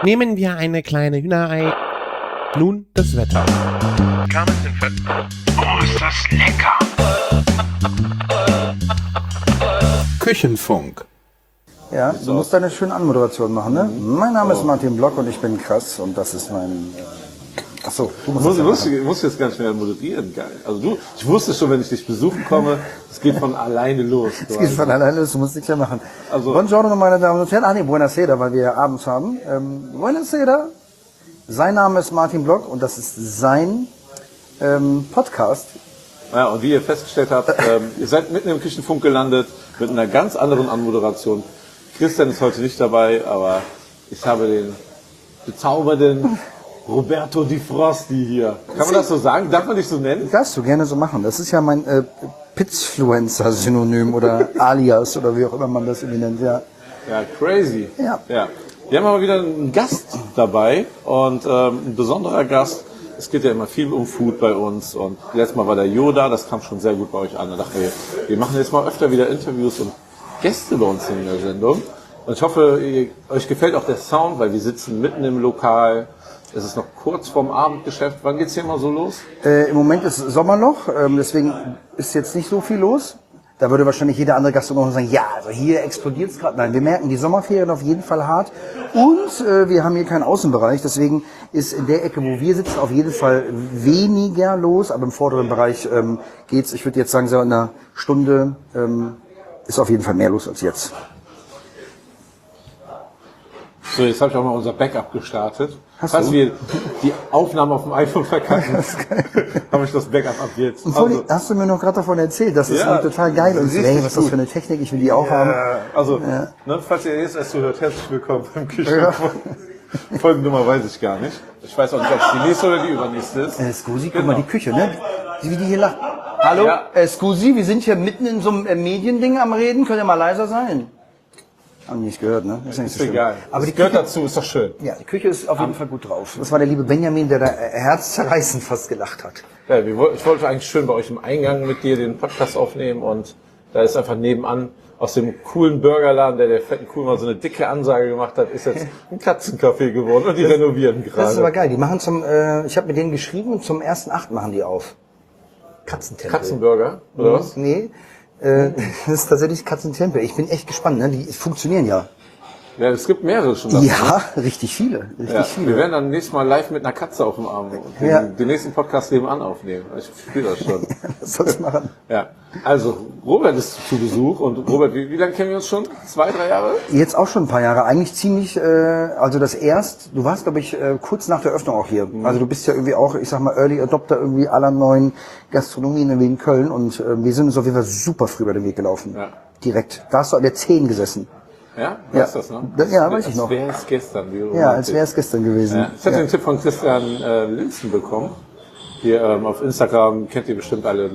Nehmen wir eine kleine Hühnerei. Nun das Wetter. Oh, ist das lecker! Küchenfunk. Ja, du musst eine schöne Anmoderation machen, ne? Mein Name ist Martin Block und ich bin krass und das ist mein... Achso, du musst das ja machen. Ich muss jetzt ganz schnell moderieren, geil. Also ich wusste schon, wenn ich dich besuchen komme, es geht von alleine los. Es geht von alleine los, du musst nichts mehr machen. Also- Buongiorno, meine Damen und Herren. Ach nee, Buonasera, weil wir ja abends haben. Buonasera. Sein Name ist Martin Block und das ist sein Podcast. Ja, und wie ihr festgestellt habt, ihr seid mitten im Küchenfunk gelandet mit einer ganz anderen Anmoderation. Christian ist heute nicht dabei, aber ich habe den bezaubernden Roberto Di Frosti hier. Kann man das so sagen? Darf man dich so nennen? Darfst du gerne so machen. Das ist ja mein Pizzfluencer-Synonym oder Alias oder wie auch immer man das irgendwie nennt, ja. Ja, crazy. Ja. Wir haben aber wieder einen Gast dabei und ein besonderer Gast. Es geht ja immer viel um Food bei uns und letztes Mal war der Yoda, das kam schon sehr gut bei euch an. Da dachten wir machen jetzt mal öfter wieder Interviews und Gäste bei uns in der Sendung. Und ich hoffe, euch gefällt auch der Sound, weil wir sitzen mitten im Lokal. Es ist noch kurz vorm Abendgeschäft. Wann geht's hier immer so los? Im Moment ist Sommerloch, deswegen ist jetzt nicht so viel los. Da würde wahrscheinlich jeder andere Gastronom sagen, ja, also hier explodiert es gerade. Nein, wir merken die Sommerferien auf jeden Fall hart. Und wir haben hier keinen Außenbereich, deswegen ist in der Ecke, wo wir sitzen, auf jeden Fall weniger los. Aber im vorderen Bereich geht's, ich würde jetzt sagen, so in einer Stunde ist auf jeden Fall mehr los als jetzt. So, jetzt habe ich auch mal unser Backup gestartet. Hast du? wir die Aufnahme auf dem iPhone verkacken, habe ich das Backup ab jetzt. Und vor allem hast du mir noch gerade davon erzählt, das ist Ja, total geil. Und richtig hey, was ist das gut. für eine Technik, ich will die auch haben. Also, ne, falls ihr jetzt erst zuhört, herzlich willkommen beim Küchenfunk. Folgennummer weiß ich gar nicht. Ich weiß auch nicht, ob es die nächste oder die übernächste ist. Scusi, guck mal, die Küche, ne? Wie die hier lacht. Hallo, Ja. Scusi, wir sind hier mitten in so einem Mediending am Reden. Könnt ihr mal leiser sein? Haben die nicht gehört, ne? Ist nicht Ist so schlimm. egal. Aber das die gehört Küche, dazu, ist doch schön. ja, die Küche ist auf jeden Fall gut drauf. Das war der liebe Benjamin, der da herzzerreißend fast gelacht hat. Ja, ich wollte eigentlich schön bei euch im Eingang mit dir den Podcast aufnehmen und da ist einfach nebenan aus dem coolen Burgerladen, der fetten Kuh mal so eine dicke Ansage gemacht hat, ist jetzt ein Katzencafé geworden und die renovieren gerade. Das ist aber geil. Die machen ich habe mit denen geschrieben und zum 1.8. machen die auf. Katzentempel. Katzenburger, oder was? Nee, das ist tatsächlich Katzentempel. Ich bin echt gespannt, ne? Die funktionieren ja. Ja, es gibt mehrere schon. davon. Ja, richtig viele. Ja, Viele. wir werden dann nächstes Mal live mit einer Katze auf dem Arm den nächsten Podcast nebenan aufnehmen. Ich spiele das schon. Was soll's machen? Ja, also Robert ist zu Besuch und Robert, wie lange kennen wir uns schon? 2, 3 Jahre? Jetzt auch schon ein paar Jahre. Eigentlich ziemlich, also du warst, glaube ich, kurz nach der Öffnung auch hier. Also du bist ja irgendwie auch, ich sag mal, Early Adopter irgendwie aller neuen Gastronomien in Köln und wir sind uns auf jeden Fall super früh über den Weg gelaufen. Ja. Direkt. Da hast du an der 10 gesessen. Ja, Ja. weißt du das noch? Ja, weiß ich noch. Als wäre es gestern. Wie Ja, als wäre es gestern gewesen. Ja. Ich hatte den Tipp von Christian Linzen bekommen. Hier auf Instagram kennt ihr bestimmt alle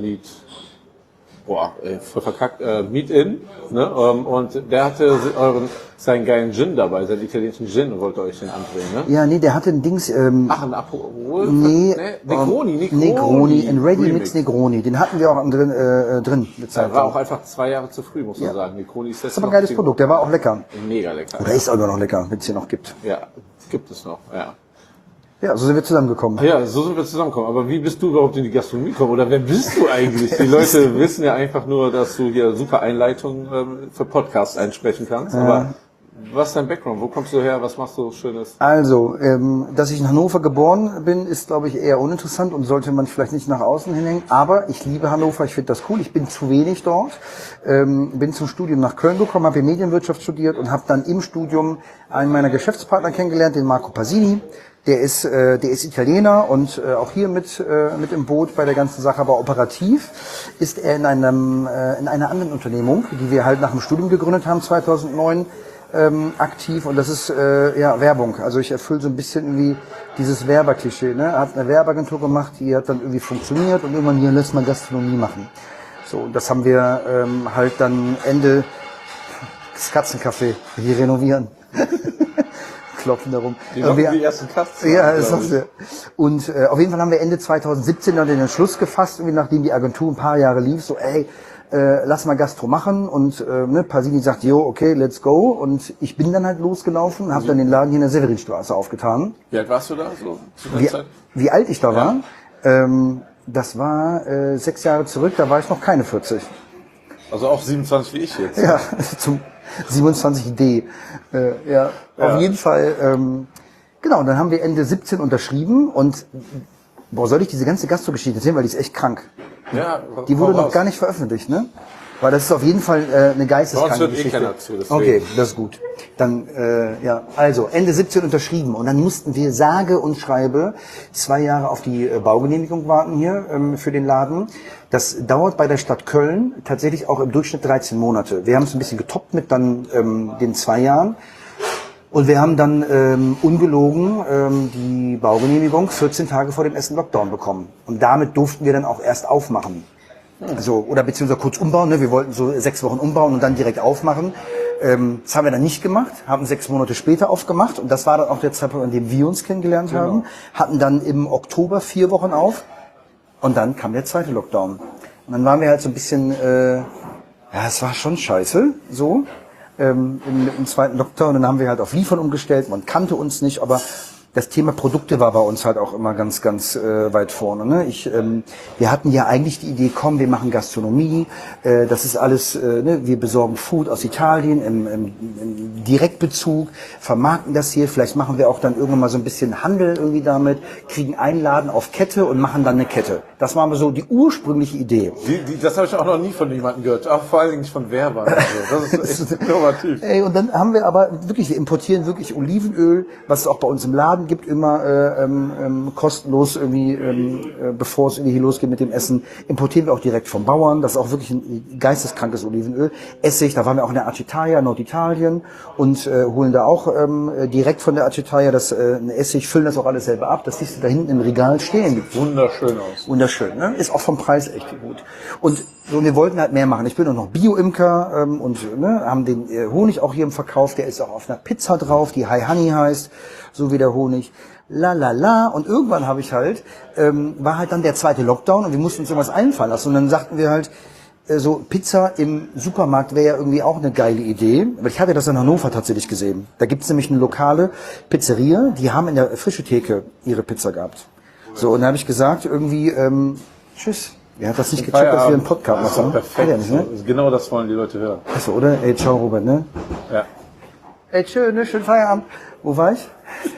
voll verkackt, Meet In. Ne? Und der hatte seinen geilen Gin dabei, seinen italienischen Gin und wollte euch den andrehen. Ne? Ja, nee, der hatte ein Dings, Ach, ein Aperol? nee, Negroni. ein Ready Mix Remix. Negroni. Den hatten wir auch drin, eine Der Zeit war lang. auch einfach 2 Jahre zu früh, muss man sagen. Negroni ist jetzt Das ist aber ein noch geiles Produkt, der war auch lecker. mega lecker. Oder ist auch immer noch lecker, wenn es hier noch gibt. Ja, gibt es noch, ja. Ja, so sind wir zusammengekommen. Ja, so sind wir zusammengekommen. Aber wie bist du überhaupt in die Gastronomie gekommen? Oder wer bist du eigentlich? Die Leute wissen ja einfach nur, dass du hier super Einleitungen für Podcasts einsprechen kannst. Aber was ist dein Background? Wo kommst du her? Was machst du Schönes? Also, dass ich in Hannover geboren bin, ist, glaube ich, eher uninteressant und sollte man vielleicht nicht nach außen hinhängen. Aber ich liebe Hannover, ich finde das cool. Ich bin zu wenig dort. Bin zum Studium nach Köln gekommen, habe Medienwirtschaft studiert und habe dann im Studium einen meiner Geschäftspartner kennengelernt, den Marco Pasini. Der ist Italiener und auch hier mit im Boot bei der ganzen Sache, aber operativ ist er in einer anderen Unternehmung, die wir halt nach dem Studium gegründet haben, 2009, aktiv und das ist Werbung. Also ich erfülle so ein bisschen irgendwie dieses Werberklischee. Ne? Er hat eine Werbeagentur gemacht, die hat dann irgendwie funktioniert und irgendwann hier lässt man Gastronomie machen. So, und das haben wir halt dann Ende das Katzencafé hier renovieren. Klopfen darum. Die machen die ersten Kasten. Ja, das sagst du. Und auf jeden Fall haben wir Ende 2017 dann den Entschluss gefasst, irgendwie nachdem die Agentur ein paar Jahre lief, so lass mal Gastro machen und Pasini sagt, jo, okay, let's go und ich bin dann halt losgelaufen, habe dann den Laden hier in der Severinstraße aufgetan. Wie alt warst du da so zu der Zeit? Wie alt ich da war? Das war 6 Jahre zurück, da war ich noch keine 40. Also auch 27 wie ich jetzt. Ja, zum 27D. Ja, auf jeden Fall. Genau, und dann haben wir Ende 17 unterschrieben und soll ich diese ganze Gastro-Geschichte erzählen, weil die ist echt krank. Ja, Die wurde noch gar nicht veröffentlicht, ne? Weil das ist auf jeden Fall eine geisteskranke Geschichte. Keiner zu, okay, das ist gut. Dann, also Ende 17 unterschrieben und dann mussten wir sage und schreibe 2 Jahre auf die Baugenehmigung warten hier für den Laden. Das dauert bei der Stadt Köln tatsächlich auch im Durchschnitt 13 Monate. Wir haben es ein bisschen getoppt mit dann den 2 Jahren. Und wir haben dann ungelogen die Baugenehmigung 14 Tage vor dem ersten Lockdown bekommen. Und damit durften wir dann auch erst aufmachen. Also, oder beziehungsweise kurz umbauen. Ne? Wir wollten so 6 Wochen umbauen und dann direkt aufmachen. Das haben wir dann nicht gemacht, haben 6 Monate später aufgemacht. Und das war dann auch der Zeitpunkt, an dem wir uns kennengelernt haben. Hatten dann im Oktober 4 Wochen auf. Und dann kam der zweite Lockdown. Und dann waren wir halt so ein bisschen, es war schon scheiße, so. Im zweiten Lockdown, dann haben wir halt auf Liefern umgestellt, man kannte uns nicht, aber das Thema Produkte war bei uns halt auch immer ganz, ganz weit vorne. Ne? Wir hatten ja eigentlich die Idee, komm, wir machen Gastronomie, das ist alles, wir besorgen Food aus Italien im Direktbezug, vermarkten das hier, vielleicht machen wir auch dann irgendwann mal so ein bisschen Handel irgendwie damit, kriegen einen Laden auf Kette und machen dann eine Kette. Das war mal so die ursprüngliche Idee. Das habe ich auch noch nie von jemandem gehört, auch vor allen Dingen nicht von Werbern. Also. Das ist echt innovativ. Ey, und dann haben wir aber wirklich, wir importieren wirklich Olivenöl, was es auch bei uns im Laden gibt, immer kostenlos irgendwie, bevor es irgendwie hier losgeht mit dem Essen, importieren wir auch direkt vom Bauern. Das ist auch wirklich ein geisteskrankes Olivenöl. Essig, da waren wir auch in der Acetaia, Norditalien und holen da auch direkt von der Acetaia das Essig, füllen das auch alles selber ab. Das siehst du da hinten im Regal stehen. Sieht wunderschön aus. Wunderschön, ne? Ist auch vom Preis echt gut. Und so, wir wollten halt mehr machen. Ich bin auch noch Bio-Imker und haben den Honig auch hier im Verkauf. Der ist auch auf einer Pizza drauf, die High Honey heißt, so wie der Honig. La la la. Und irgendwann habe ich halt, war halt dann der zweite Lockdown und wir mussten uns irgendwas einfallen lassen. Und dann sagten wir halt, so Pizza im Supermarkt wäre ja irgendwie auch eine geile Idee. Aber ich hatte das in Hannover tatsächlich gesehen. Da gibt's nämlich eine lokale Pizzeria, die haben in der frische Theke ihre Pizza gehabt. So, und dann habe ich gesagt, irgendwie, tschüss. Er hat das nicht gecheckt, dass wir einen Podcast machen. machen. Perfekt. Ja, nicht, ne? Genau das wollen die Leute hören. Achso, oder? Ey, ciao, Robert, ne? Ja. Ey, schön, ne? Schönen Feierabend. Wo war ich?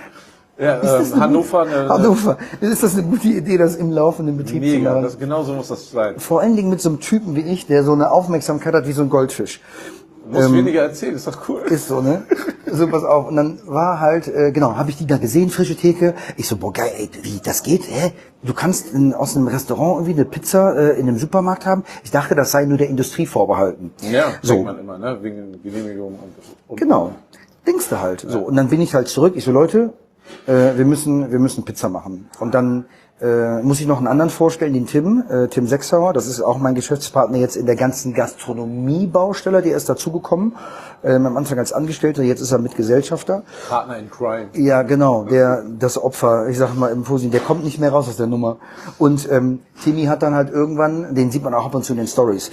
Ja, Hannover. Hannover. Ist das eine gute Idee, das im laufenden Betrieb zu Mega, machen? genau so muss das sein. Vor allen Dingen mit so einem Typen wie ich, der so eine Aufmerksamkeit hat wie so ein Goldfisch. Du musst weniger erzählen, ist doch cool. Ist so, ne? So, pass auf. Und dann war halt, habe ich die da gesehen, frische Theke. Ich so, boah, geil, ey, wie, das geht? Hä? Du kannst aus einem Restaurant irgendwie eine Pizza in einem Supermarkt haben? Ich dachte, das sei nur der Industrie vorbehalten. Ja, so. denkt man immer, ne? Wegen Genehmigung und Genau. Denkst du halt. So. Und dann bin ich halt zurück. Ich so, Leute, wir müssen Pizza machen. Und dann muss ich noch einen anderen vorstellen, den Tim Sechsauer. Das ist auch mein Geschäftspartner jetzt in der ganzen Gastronomie-Baustelle. Der ist dazugekommen, am Anfang als Angestellter, jetzt ist er Mitgesellschafter. Partner in Crime. Ja, genau, das Opfer, ich sag mal im Positiven, der kommt nicht mehr raus aus der Nummer. Und Timmy hat dann halt irgendwann, den sieht man auch ab und zu in den Stories,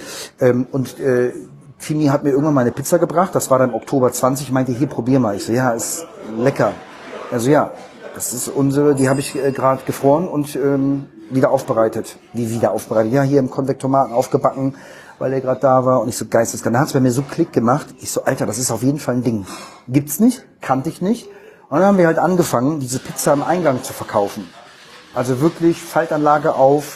Timmy hat mir irgendwann mal eine Pizza gebracht, das war dann im Oktober 20, meinte, hier, probier mal. Ich so, ja, ist lecker. Also ja, das ist unsere, die habe ich gerade gefroren und wieder aufbereitet. Wie wieder aufbereitet? Ja, hier im Konvektomaten aufgebacken, weil er gerade da war. Und ich so, geisteskrank. Da hat es bei mir so Klick gemacht. Ich so, Alter, das ist auf jeden Fall ein Ding. Gibt's nicht, kannte ich nicht. Und dann haben wir halt angefangen, diese Pizza im Eingang zu verkaufen. Also wirklich Faltanlage auf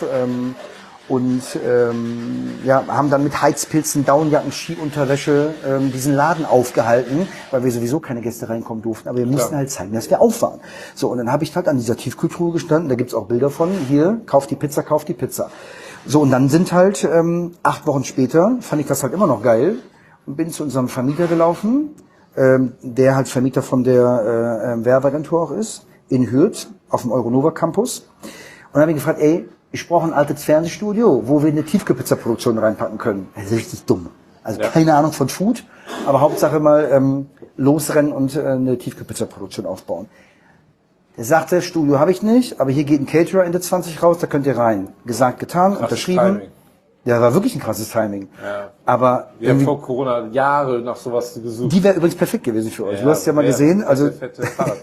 haben dann mit Heizpilzen, Daunenjacken, Skiunterwäsche diesen Laden aufgehalten, weil wir sowieso keine Gäste reinkommen durften. Aber wir mussten halt zeigen, dass wir auf waren. So, und dann habe ich halt an dieser Tiefkühltruhe gestanden, da gibt's auch Bilder von, hier, kauf die Pizza, kauf die Pizza. So, und dann sind halt 8 Wochen später, fand ich das halt immer noch geil und bin zu unserem Vermieter gelaufen, der halt Vermieter von der Werbeagentur auch ist, in Hürth, auf dem Euronova Campus. Und habe ich gefragt, ey, ich brauche ein altes Fernsehstudio, wo wir eine Tiefkühlpizza-Produktion reinpacken können. Das ist richtig dumm. Also keine Ahnung von Food, aber Hauptsache mal losrennen und eine Tiefkühlpizza-Produktion aufbauen. Der sagte, Studio habe ich nicht, aber hier geht ein Caterer Ende 20 raus, da könnt ihr rein. Gesagt, getan, Krasses unterschrieben. Timing. Ja, war wirklich ein krasses Timing. Ja. Aber Wir haben vor Corona Jahre nach sowas gesucht. die wäre übrigens perfekt gewesen für euch. Du hast ja mal gesehen, also Fette Fahrrad.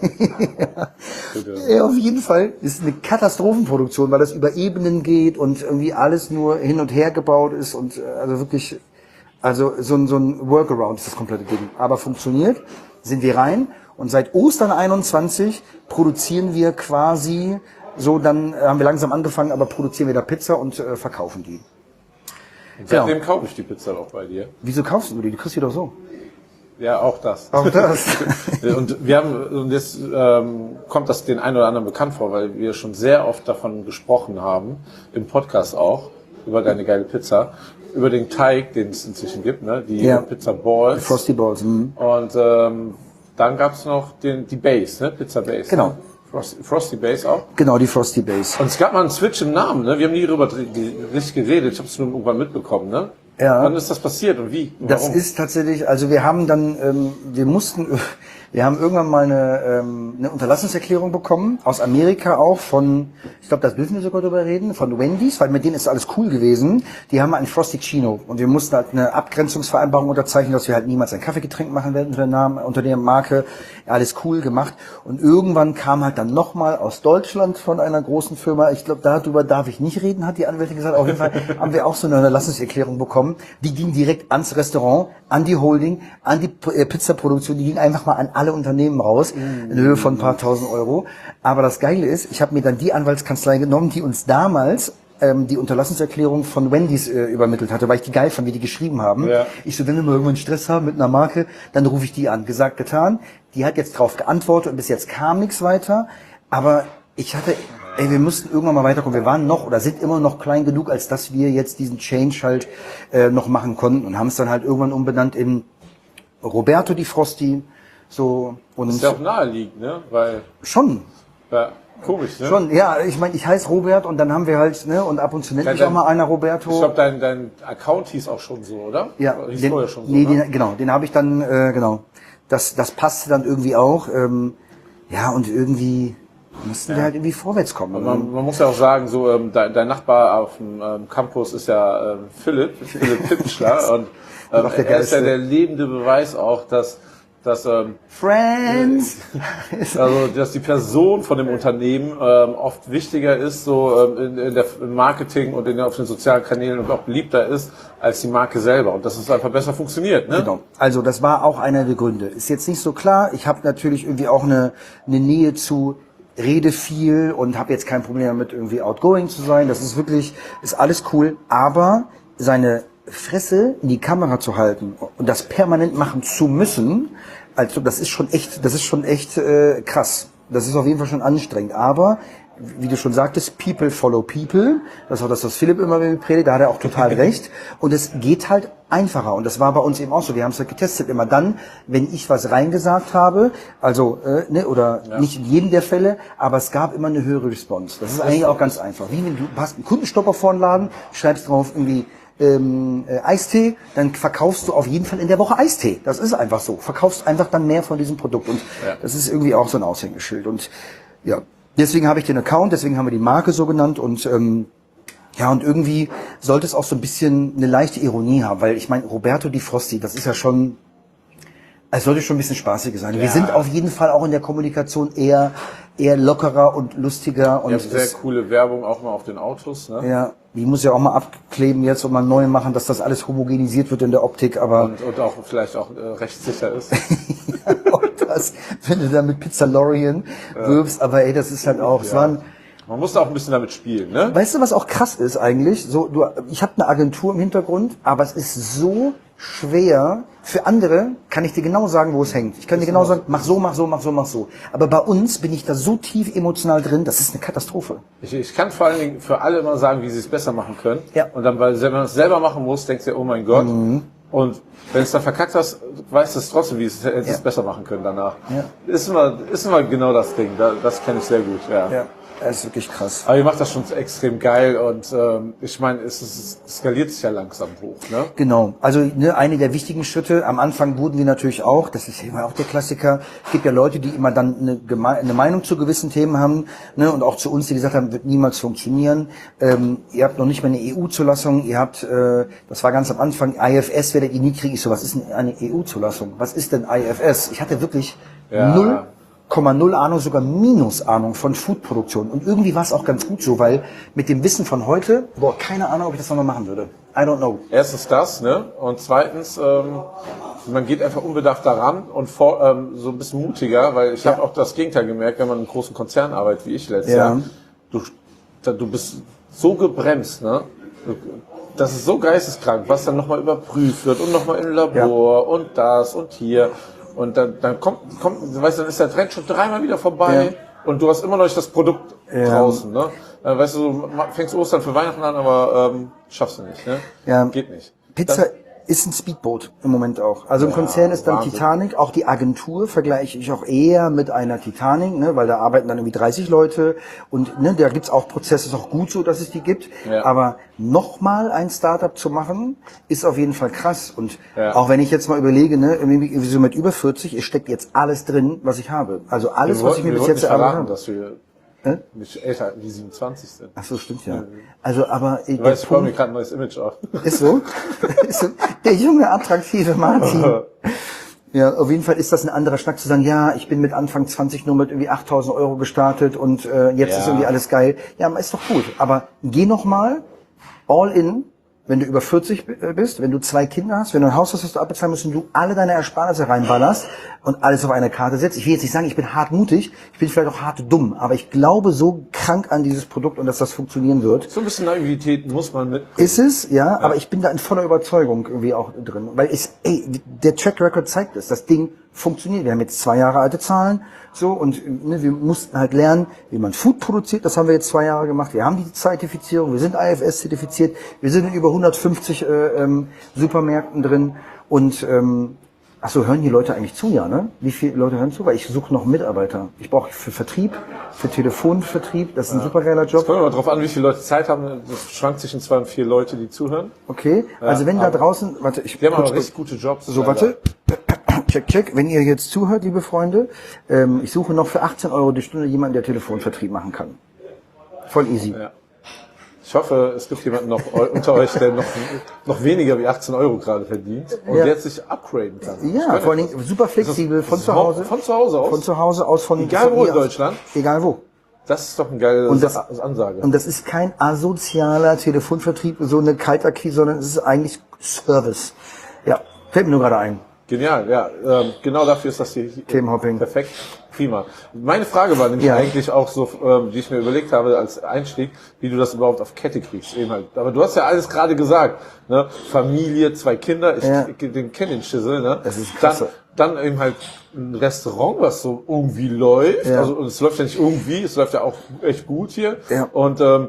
ja, auf jeden Fall ist eine Katastrophenproduktion, weil das über Ebenen geht und irgendwie alles nur hin und her gebaut ist und also wirklich, also so ein Workaround ist das komplette Ding. Aber funktioniert, sind wir rein und seit Ostern 21 produzieren wir quasi so, dann haben wir langsam angefangen, aber produzieren wir da Pizza und verkaufen die. Und seitdem kaufe ich die Pizza auch bei dir. Wieso kaufst du die? Du kriegst die doch so. Ja, auch das. Auch das. Und jetzt kommt das den einen oder anderen bekannt vor, weil wir schon sehr oft davon gesprochen haben, im Podcast auch, über deine geile Pizza, über den Teig, den es inzwischen gibt, ne? Die Pizza Balls. Frosty Balls. Und dann gab's noch die Base, ne? Pizza Base. Genau. Ne? Frosty Base auch. Genau, die Frosty Base. Und es gab mal einen Switch im Namen, ne? Wir haben nie darüber richtig geredet. Ich habe es nur irgendwann mitbekommen, ne? Ja. Wann ist das passiert und wie? Und Das warum? ist tatsächlich, also wir haben dann, wir haben irgendwann mal eine Unterlassungserklärung bekommen, aus Amerika auch, von, ich glaube, das dürfen wir sogar drüber reden, von Wendy's, weil mit denen ist alles cool gewesen. Die haben einen Frosty Chino und wir mussten halt eine Abgrenzungsvereinbarung unterzeichnen, dass wir halt niemals ein Kaffeegetränk machen werden unter der Marke. Alles cool gemacht. Und irgendwann kam halt dann nochmal aus Deutschland von einer großen Firma, ich glaube, darüber darf ich nicht reden, hat die Anwältin gesagt. Auf jeden Fall haben wir auch so eine Unterlassungserklärung bekommen. Die ging direkt ans Restaurant, an die Holding, an die Pizzaproduktion, die ging einfach mal an alle Unternehmen raus, in Höhe von ein paar tausend Euro. Aber das Geile ist, ich habe mir dann die Anwaltskanzlei genommen, die uns damals die Unterlassungserklärung von Wendy's übermittelt hatte, weil ich die geil fand, wie die geschrieben haben. Ja. Ich so, wenn wir mal irgendwann Stress haben mit einer Marke, dann rufe ich die an. Gesagt, getan. Die hat jetzt drauf geantwortet und bis jetzt kam nichts weiter. Aber ich hatte, wir mussten irgendwann mal weiterkommen. Wir waren noch oder sind immer noch klein genug, als dass wir jetzt diesen Change halt noch machen konnten und haben es dann halt irgendwann umbenannt in Roberto di Frosty. So, und das ist ja auch naheliegend, ne? Weil schon. Ja, komisch, ne? Schon, ja, ich meine, ich heiße Robert und dann haben wir halt, ne, und ab und zu nennt mich auch mal einer Roberto. Ich glaube, dein Account hieß auch schon so, oder? Ja, hieß vorher schon so, nee, ne? genau, den habe ich dann, genau. Das passte dann irgendwie auch. Ja, und irgendwie mussten wir halt irgendwie vorwärts kommen. Man muss ja auch sagen, so dein Nachbar auf dem Campus ist ja Philipp Pipschler und er ist ja der lebende Beweis auch, dass Friends! Also, dass die Person von dem Unternehmen oft wichtiger ist, so im Marketing und auf den sozialen Kanälen und auch beliebter ist, als die Marke selber. Und dass es einfach besser funktioniert, ne? Genau. Also, das war auch einer der Gründe. Ist jetzt nicht so klar. Ich habe natürlich irgendwie auch eine Nähe zu rede viel und habe jetzt kein Problem damit, irgendwie outgoing zu sein. Das ist wirklich, ist alles cool. Aber seine Fresse in die Kamera zu halten und das permanent machen zu müssen, also das ist schon echt krass. Das ist auf jeden Fall schon anstrengend. Aber wie du schon sagtest, people follow people. Das ist auch das, was Philipp immer predigt. Da hat er auch total recht. Und es geht halt einfacher. Und das war bei uns eben auch so. Wir haben es halt getestet. Immer dann, wenn ich was reingesagt habe, also nicht in jedem der Fälle, aber es gab immer eine höhere Response. Das ist eigentlich auch ganz einfach. Wie wenn du hast einen Kundenstopper vor den Laden, schreibst drauf irgendwie Eistee, dann verkaufst du auf jeden Fall in der Woche Eistee. Das ist einfach so. Verkaufst einfach dann mehr von diesem Produkt. Und das ist irgendwie auch so ein Aushängeschild. Und ja, deswegen habe ich den Account, deswegen haben wir die Marke so genannt. Und ja, und irgendwie sollte es auch so ein bisschen eine leichte Ironie haben, weil ich meine, Roberto di Frosty, das ist ja schon, es sollte schon ein bisschen spaßiger sein. Ja. Wir sind auf jeden Fall auch in der Kommunikation eher lockerer und lustiger. Und ihr habt sehr coole Werbung auch mal auf den Autos, ne? Ja, die muss ja auch mal abkleben jetzt und mal neu machen, dass das alles homogenisiert wird in der Optik, aber... Und auch vielleicht auch rechtssicher ist. Ja, auch das, wenn du da mit Pizzalorian wirbst, aber ey, das ist halt auch, es waren... Man muss da auch ein bisschen damit spielen, ne? Weißt du, was auch krass ist eigentlich? So, ich habe eine Agentur im Hintergrund, aber es ist so schwer. Für andere kann ich dir genau sagen, wo es hängt. Ich kann dir genau sagen, mach so, mach so, mach so, mach so. Aber bei uns bin ich da so tief emotional drin, das ist eine Katastrophe. Ich kann vor allen Dingen für alle immer sagen, wie sie es besser machen können. Ja. Und dann, weil wenn man es selber machen muss, denkst du, oh mein Gott. Mhm. Und wenn es dann verkackt hast, weißt du es trotzdem, wie es es besser machen können danach. Ja. Ist immer genau das Ding. Das kenne ich sehr gut, ja. Das ist wirklich krass. Aber ihr macht das schon extrem geil und ich meine, es skaliert sich ja langsam hoch, ne? Genau. Also ne, eine der wichtigen Schritte, am Anfang wurden wir natürlich auch, das ist immer auch der Klassiker, es gibt ja Leute, die immer dann eine Meinung zu gewissen Themen haben, ne, und auch zu uns, die gesagt haben, wird niemals funktionieren. Ihr habt noch nicht mal eine EU-Zulassung, ihr habt, das war ganz am Anfang, IFS werdet ihr nie kriegen. Ich so, was ist denn eine EU-Zulassung? Was ist denn IFS? Ich hatte wirklich 0,0 Ahnung, sogar Minusahnung von Foodproduktion. Und irgendwie war es auch ganz gut so, weil mit dem Wissen von heute, keine Ahnung, ob ich das nochmal machen würde. I don't know. Erstens das, ne? Und zweitens, man geht einfach unbedacht daran und so ein bisschen mutiger, weil ich habe auch das Gegenteil gemerkt, wenn man in einem großen Konzern arbeitet, wie ich letztes Jahr. Du bist so gebremst, ne? Das ist so geisteskrank, was dann nochmal überprüft wird und nochmal im Labor und das und hier. Und dann kommt, weißt du, dann ist der Trend schon 3-mal wieder vorbei und du hast immer noch nicht das Produkt draußen, ne? Weißt du, du fängst Ostern für Weihnachten an, aber schaffst du nicht, ne? Ja. Geht nicht. Pizza ist ein Speedboot im Moment auch. Also im Konzern ist dann Wahnsinn. Titanic, auch die Agentur vergleiche ich auch eher mit einer Titanic, ne, weil da arbeiten dann irgendwie 30 Leute und ne, da gibt's auch Prozesse, ist auch gut so, dass es die gibt. Ja. Aber nochmal ein Startup zu machen, ist auf jeden Fall krass. Und auch wenn ich jetzt mal überlege, ne, irgendwie so mit über 40, es steckt jetzt alles drin, was ich habe. Also alles, was ich mir bis jetzt erarbeitet habe. Dass wir nicht älter wie 27 sind. Ach so, stimmt ja. Also, aber Du weißt, ich baue mir gerade ein neues Image auf. Ist so? Ist so? Der junge, attraktive Martin. Ja, auf jeden Fall ist das ein anderer Schnack zu sagen, ja, ich bin mit Anfang 20 nur mit irgendwie 8.000 Euro gestartet und jetzt ist irgendwie alles geil. Ja, ist doch gut. Aber geh noch mal all in, wenn du über 40 bist, wenn du 2 Kinder hast, wenn du ein Haus hast, das du abbezahlen musst und du alle deine Ersparnisse reinballerst und alles auf eine Karte setzt. Ich will jetzt nicht sagen, ich bin hart mutig, ich bin vielleicht auch hart dumm, aber ich glaube so krank an dieses Produkt und dass das funktionieren wird. So ein bisschen Naivität muss man mit. Ist es, ja, aber ich bin da in voller Überzeugung irgendwie auch drin. Weil der Track Record zeigt es, das Ding funktioniert. Wir haben jetzt 2 Jahre alte Zahlen, so, und ne, wir mussten halt lernen, wie man Food produziert. Das haben wir jetzt 2 Jahre gemacht. Wir haben die Zertifizierung, wir sind IFS zertifiziert, wir sind in über 150 Supermärkten drin und ach so, hören die Leute eigentlich zu, ja, ne? Wie viele Leute hören zu? Weil ich suche noch Mitarbeiter. Ich brauche für Vertrieb, für Telefonvertrieb, das ist ein super geiler Job. Es kommt immer drauf an, wie viele Leute Zeit haben. Das schwankt zwischen 2 und 4 Leute, die zuhören. Okay, also wenn da draußen, warte, ich Die haben aber richtig gute Jobs. so, warte. Check. Wenn ihr jetzt zuhört, liebe Freunde, ich suche noch für 18 Euro die Stunde jemanden, der Telefonvertrieb machen kann. Voll easy. Ja. Ich hoffe, es gibt jemanden noch unter euch, der noch weniger wie 18 Euro gerade verdient und jetzt sich upgraden kann. Ja, vor allen Dingen super flexibel, von zu Hause. Von zu Hause aus? Von zu Hause aus, Egal wo in aus. Deutschland? Egal wo. Das ist doch eine geile Ansage. Und das ist kein asozialer Telefonvertrieb, so eine Kaltakquise, sondern es ist eigentlich Service. Ja, fällt mir nur gerade ein. Genial, ja. Genau dafür ist das hier Themenhopping. perfekt. Prima. Meine Frage war nämlich eigentlich auch so, die ich mir überlegt habe als Einstieg, wie du das überhaupt auf Kette kriegst. Eben halt. Aber du hast ja alles gerade gesagt. Ne? Familie, 2 Kinder, ich den kenne den Schissel. Ne? Das ist krass. Dann eben halt ein Restaurant, was so irgendwie läuft. Ja. Also es läuft ja nicht irgendwie, es läuft ja auch echt gut hier. Ja. Und dann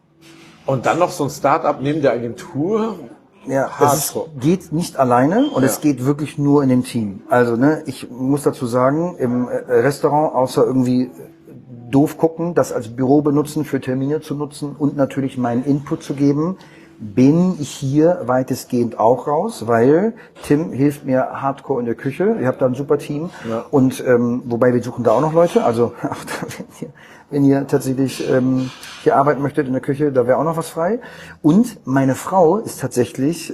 noch so ein Start-up neben der Agentur. Ja, es geht nicht alleine und es geht wirklich nur in dem Team. Also, ne, ich muss dazu sagen, im Restaurant, außer irgendwie doof gucken, das als Büro benutzen, für Termine zu nutzen und natürlich meinen Input zu geben, bin ich hier weitestgehend auch raus, weil Tim hilft mir hardcore in der Küche. Ihr habt da ein super Team. Ja. Und wobei wir suchen da auch noch Leute. Also wenn ihr tatsächlich hier arbeiten möchtet in der Küche, da wäre auch noch was frei. Und meine Frau ist tatsächlich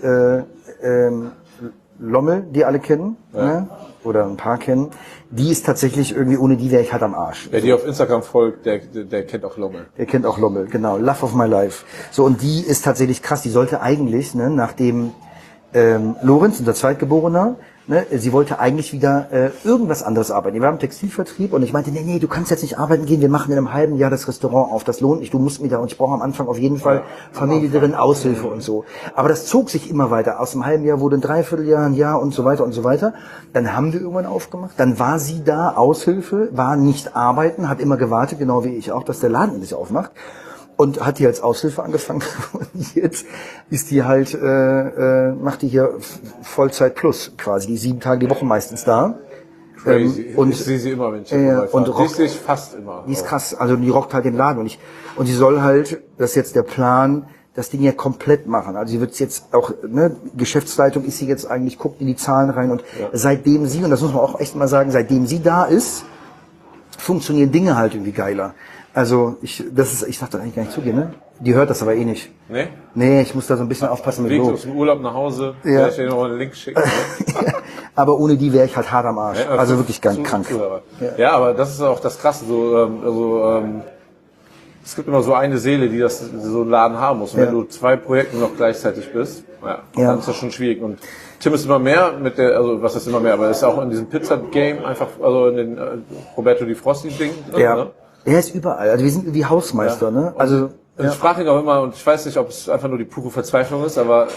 Lommel, die alle kennen, ne? Oder ein paar kennen. Die ist tatsächlich irgendwie, ohne die wäre ich halt am Arsch. Wer dir auf Instagram folgt, der kennt auch Lommel. Der kennt auch Lommel, genau. Love of my life. So, und die ist tatsächlich krass. Die sollte eigentlich, ne, nachdem Lorenz, unser Zweitgeborener, ne, sie wollte eigentlich wieder irgendwas anderes arbeiten. Wir waren im Textilvertrieb und ich meinte, nee, du kannst jetzt nicht arbeiten gehen, wir machen in einem halben Jahr das Restaurant auf, das lohnt nicht, du musst mir da, und ich brauche am Anfang auf jeden Fall Familie drin, Aushilfe und so. Aber das zog sich immer weiter. Aus dem halben Jahr wurde ein Dreivierteljahr, ein Jahr und so weiter und so weiter. Dann haben wir irgendwann aufgemacht, dann war sie da, Aushilfe, war nicht arbeiten, hat immer gewartet, genau wie ich auch, dass der Laden sich aufmacht. Und hat die als Aushilfe angefangen und jetzt ist die halt, macht die hier Vollzeit plus quasi, die 7 Tage die Woche meistens da. Crazy. Und ich sehe sie immer, wenn ich hier und vorbeifahre. Die sehe ich fast immer. Die ist krass, also die rockt halt den Laden und die soll halt, das ist jetzt der Plan, das Ding ja komplett machen. Also sie wird jetzt auch, ne, Geschäftsleitung ist sie jetzt eigentlich, guckt in die Zahlen rein und seitdem sie, und das muss man auch echt mal sagen, seitdem sie da ist, funktionieren Dinge halt irgendwie geiler. Also ich darf das eigentlich gar nicht zugehen, ne? Die hört das aber eh nicht. Nee? Nee, ich muss da so ein bisschen aufpassen mit Weg Lo. aus dem Urlaub nach Hause, Ja. werde ich dir noch einen Link schicken. Ne? Aber ohne die wäre ich halt hart am Arsch. Ja, Also wirklich ganz zu krank. cool, aber. Ja, aber das ist auch das Krasse. Es gibt immer so eine Seele, die das so einen Laden haben muss. Und wenn du 2 Projekten noch gleichzeitig bist, dann ist das schon schwierig. Und Tim ist immer mehr mit der, also was ist immer mehr, aber er ist auch in diesem Pizza-Game einfach, also in den Roberto Di Frosty-Ding drin. Ja. Ne? Er ist überall. Also wir sind wie Hausmeister, ne? Also Und ich frage ihn auch immer, und ich weiß nicht, ob es einfach nur die pure Verzweiflung ist, aber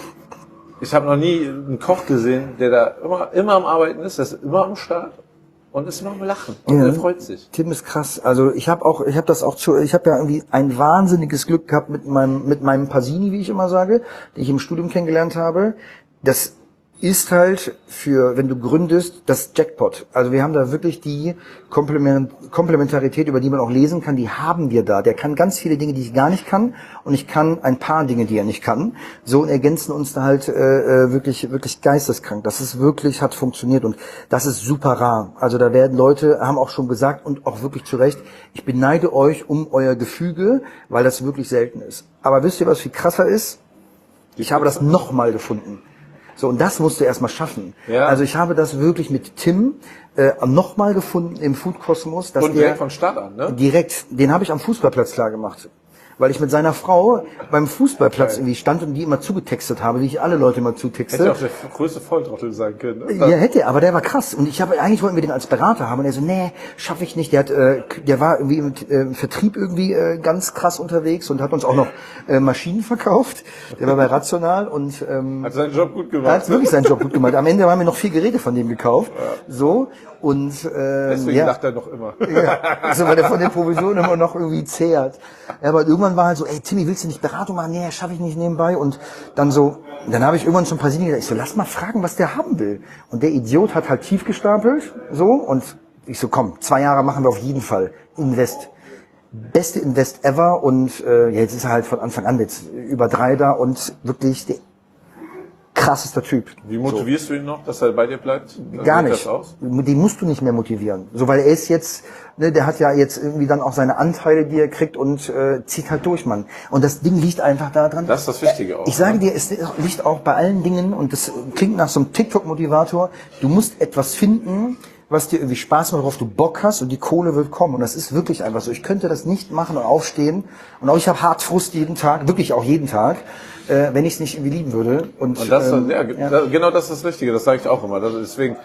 ich habe noch nie einen Koch gesehen, der da immer am Arbeiten ist, der ist immer am Start und ist immer am Lachen und der freut sich. Tim ist krass. Also ich habe ja irgendwie ein wahnsinniges Glück gehabt mit meinem Pasini, wie ich immer sage, den ich im Studium kennengelernt habe. Das ist halt für, wenn du gründest, das Jackpot. Also wir haben da wirklich die Komplementarität, über die man auch lesen kann, die haben wir da. Der kann ganz viele Dinge, die ich gar nicht kann, und ich kann ein paar Dinge, die er nicht kann. So ergänzen uns da halt wirklich geisteskrank. Das ist wirklich, hat funktioniert und das ist super rar. Also da werden Leute, haben auch schon gesagt und auch wirklich zu Recht, ich beneide euch um euer Gefüge, weil das wirklich selten ist. Aber wisst ihr, was viel krasser ist? Ich habe das nochmal gefunden. So, und das musst du erstmal schaffen. Ja. Also ich habe das wirklich mit Tim nochmal gefunden im Food-Kosmos. Und direkt von Start an, ne? Direkt, den habe ich am Fußballplatz klar gemacht. Weil ich mit seiner Frau beim Fußballplatz irgendwie stand und die immer zugetextet habe, wie ich alle Leute immer zutexte. Hätte auch der größte Volltrottel sein können. Ne? Ja, hätte, aber der war krass. Und eigentlich wollten wir den als Berater haben. Und er so, nee, schaffe ich nicht. Der war irgendwie im Vertrieb irgendwie ganz krass unterwegs und hat uns auch noch Maschinen verkauft. Der war bei Rational und hat seinen Job gut gemacht. er hat wirklich seinen Job gut gemacht. Am Ende haben wir noch 4 Geräte von dem gekauft. So. Und deswegen lacht er noch immer. ja, also weil der von der Provision immer noch irgendwie zehrt. Ja, aber irgendwann war halt so, ey Timmy, willst du nicht Beratung machen? Nee, schaffe ich nicht nebenbei. Und dann habe ich irgendwann zum Pasini gesagt, ich so, lass mal fragen, was der haben will. Und der Idiot hat halt tief gestapelt, so, und ich so, komm, 2 Jahre machen wir auf jeden Fall. Invest. Beste Invest ever und jetzt ist er halt von Anfang an jetzt über 3 da und wirklich der krassester Typ. Wie motivierst du ihn noch, dass er bei dir bleibt? Gar Sieht nicht. das aus? Den musst du nicht mehr motivieren. So, weil er ist jetzt, ne, der hat ja jetzt irgendwie dann auch seine Anteile, die er kriegt und zieht halt durch, Mann. Und das Ding liegt einfach da dran. Das ist das Wichtige auch. Ich sage dir, es liegt auch bei allen Dingen, und das klingt nach so einem TikTok-Motivator, du musst etwas finden, was dir irgendwie Spaß macht, worauf du Bock hast, und die Kohle wird kommen. Und das ist wirklich einfach so. Ich könnte das nicht machen und aufstehen. Und auch ich habe hart Frust jeden Tag, wirklich auch jeden Tag, wenn ich es nicht irgendwie lieben würde. Und das, genau das ist das Richtige, das sage ich auch immer. Deswegen,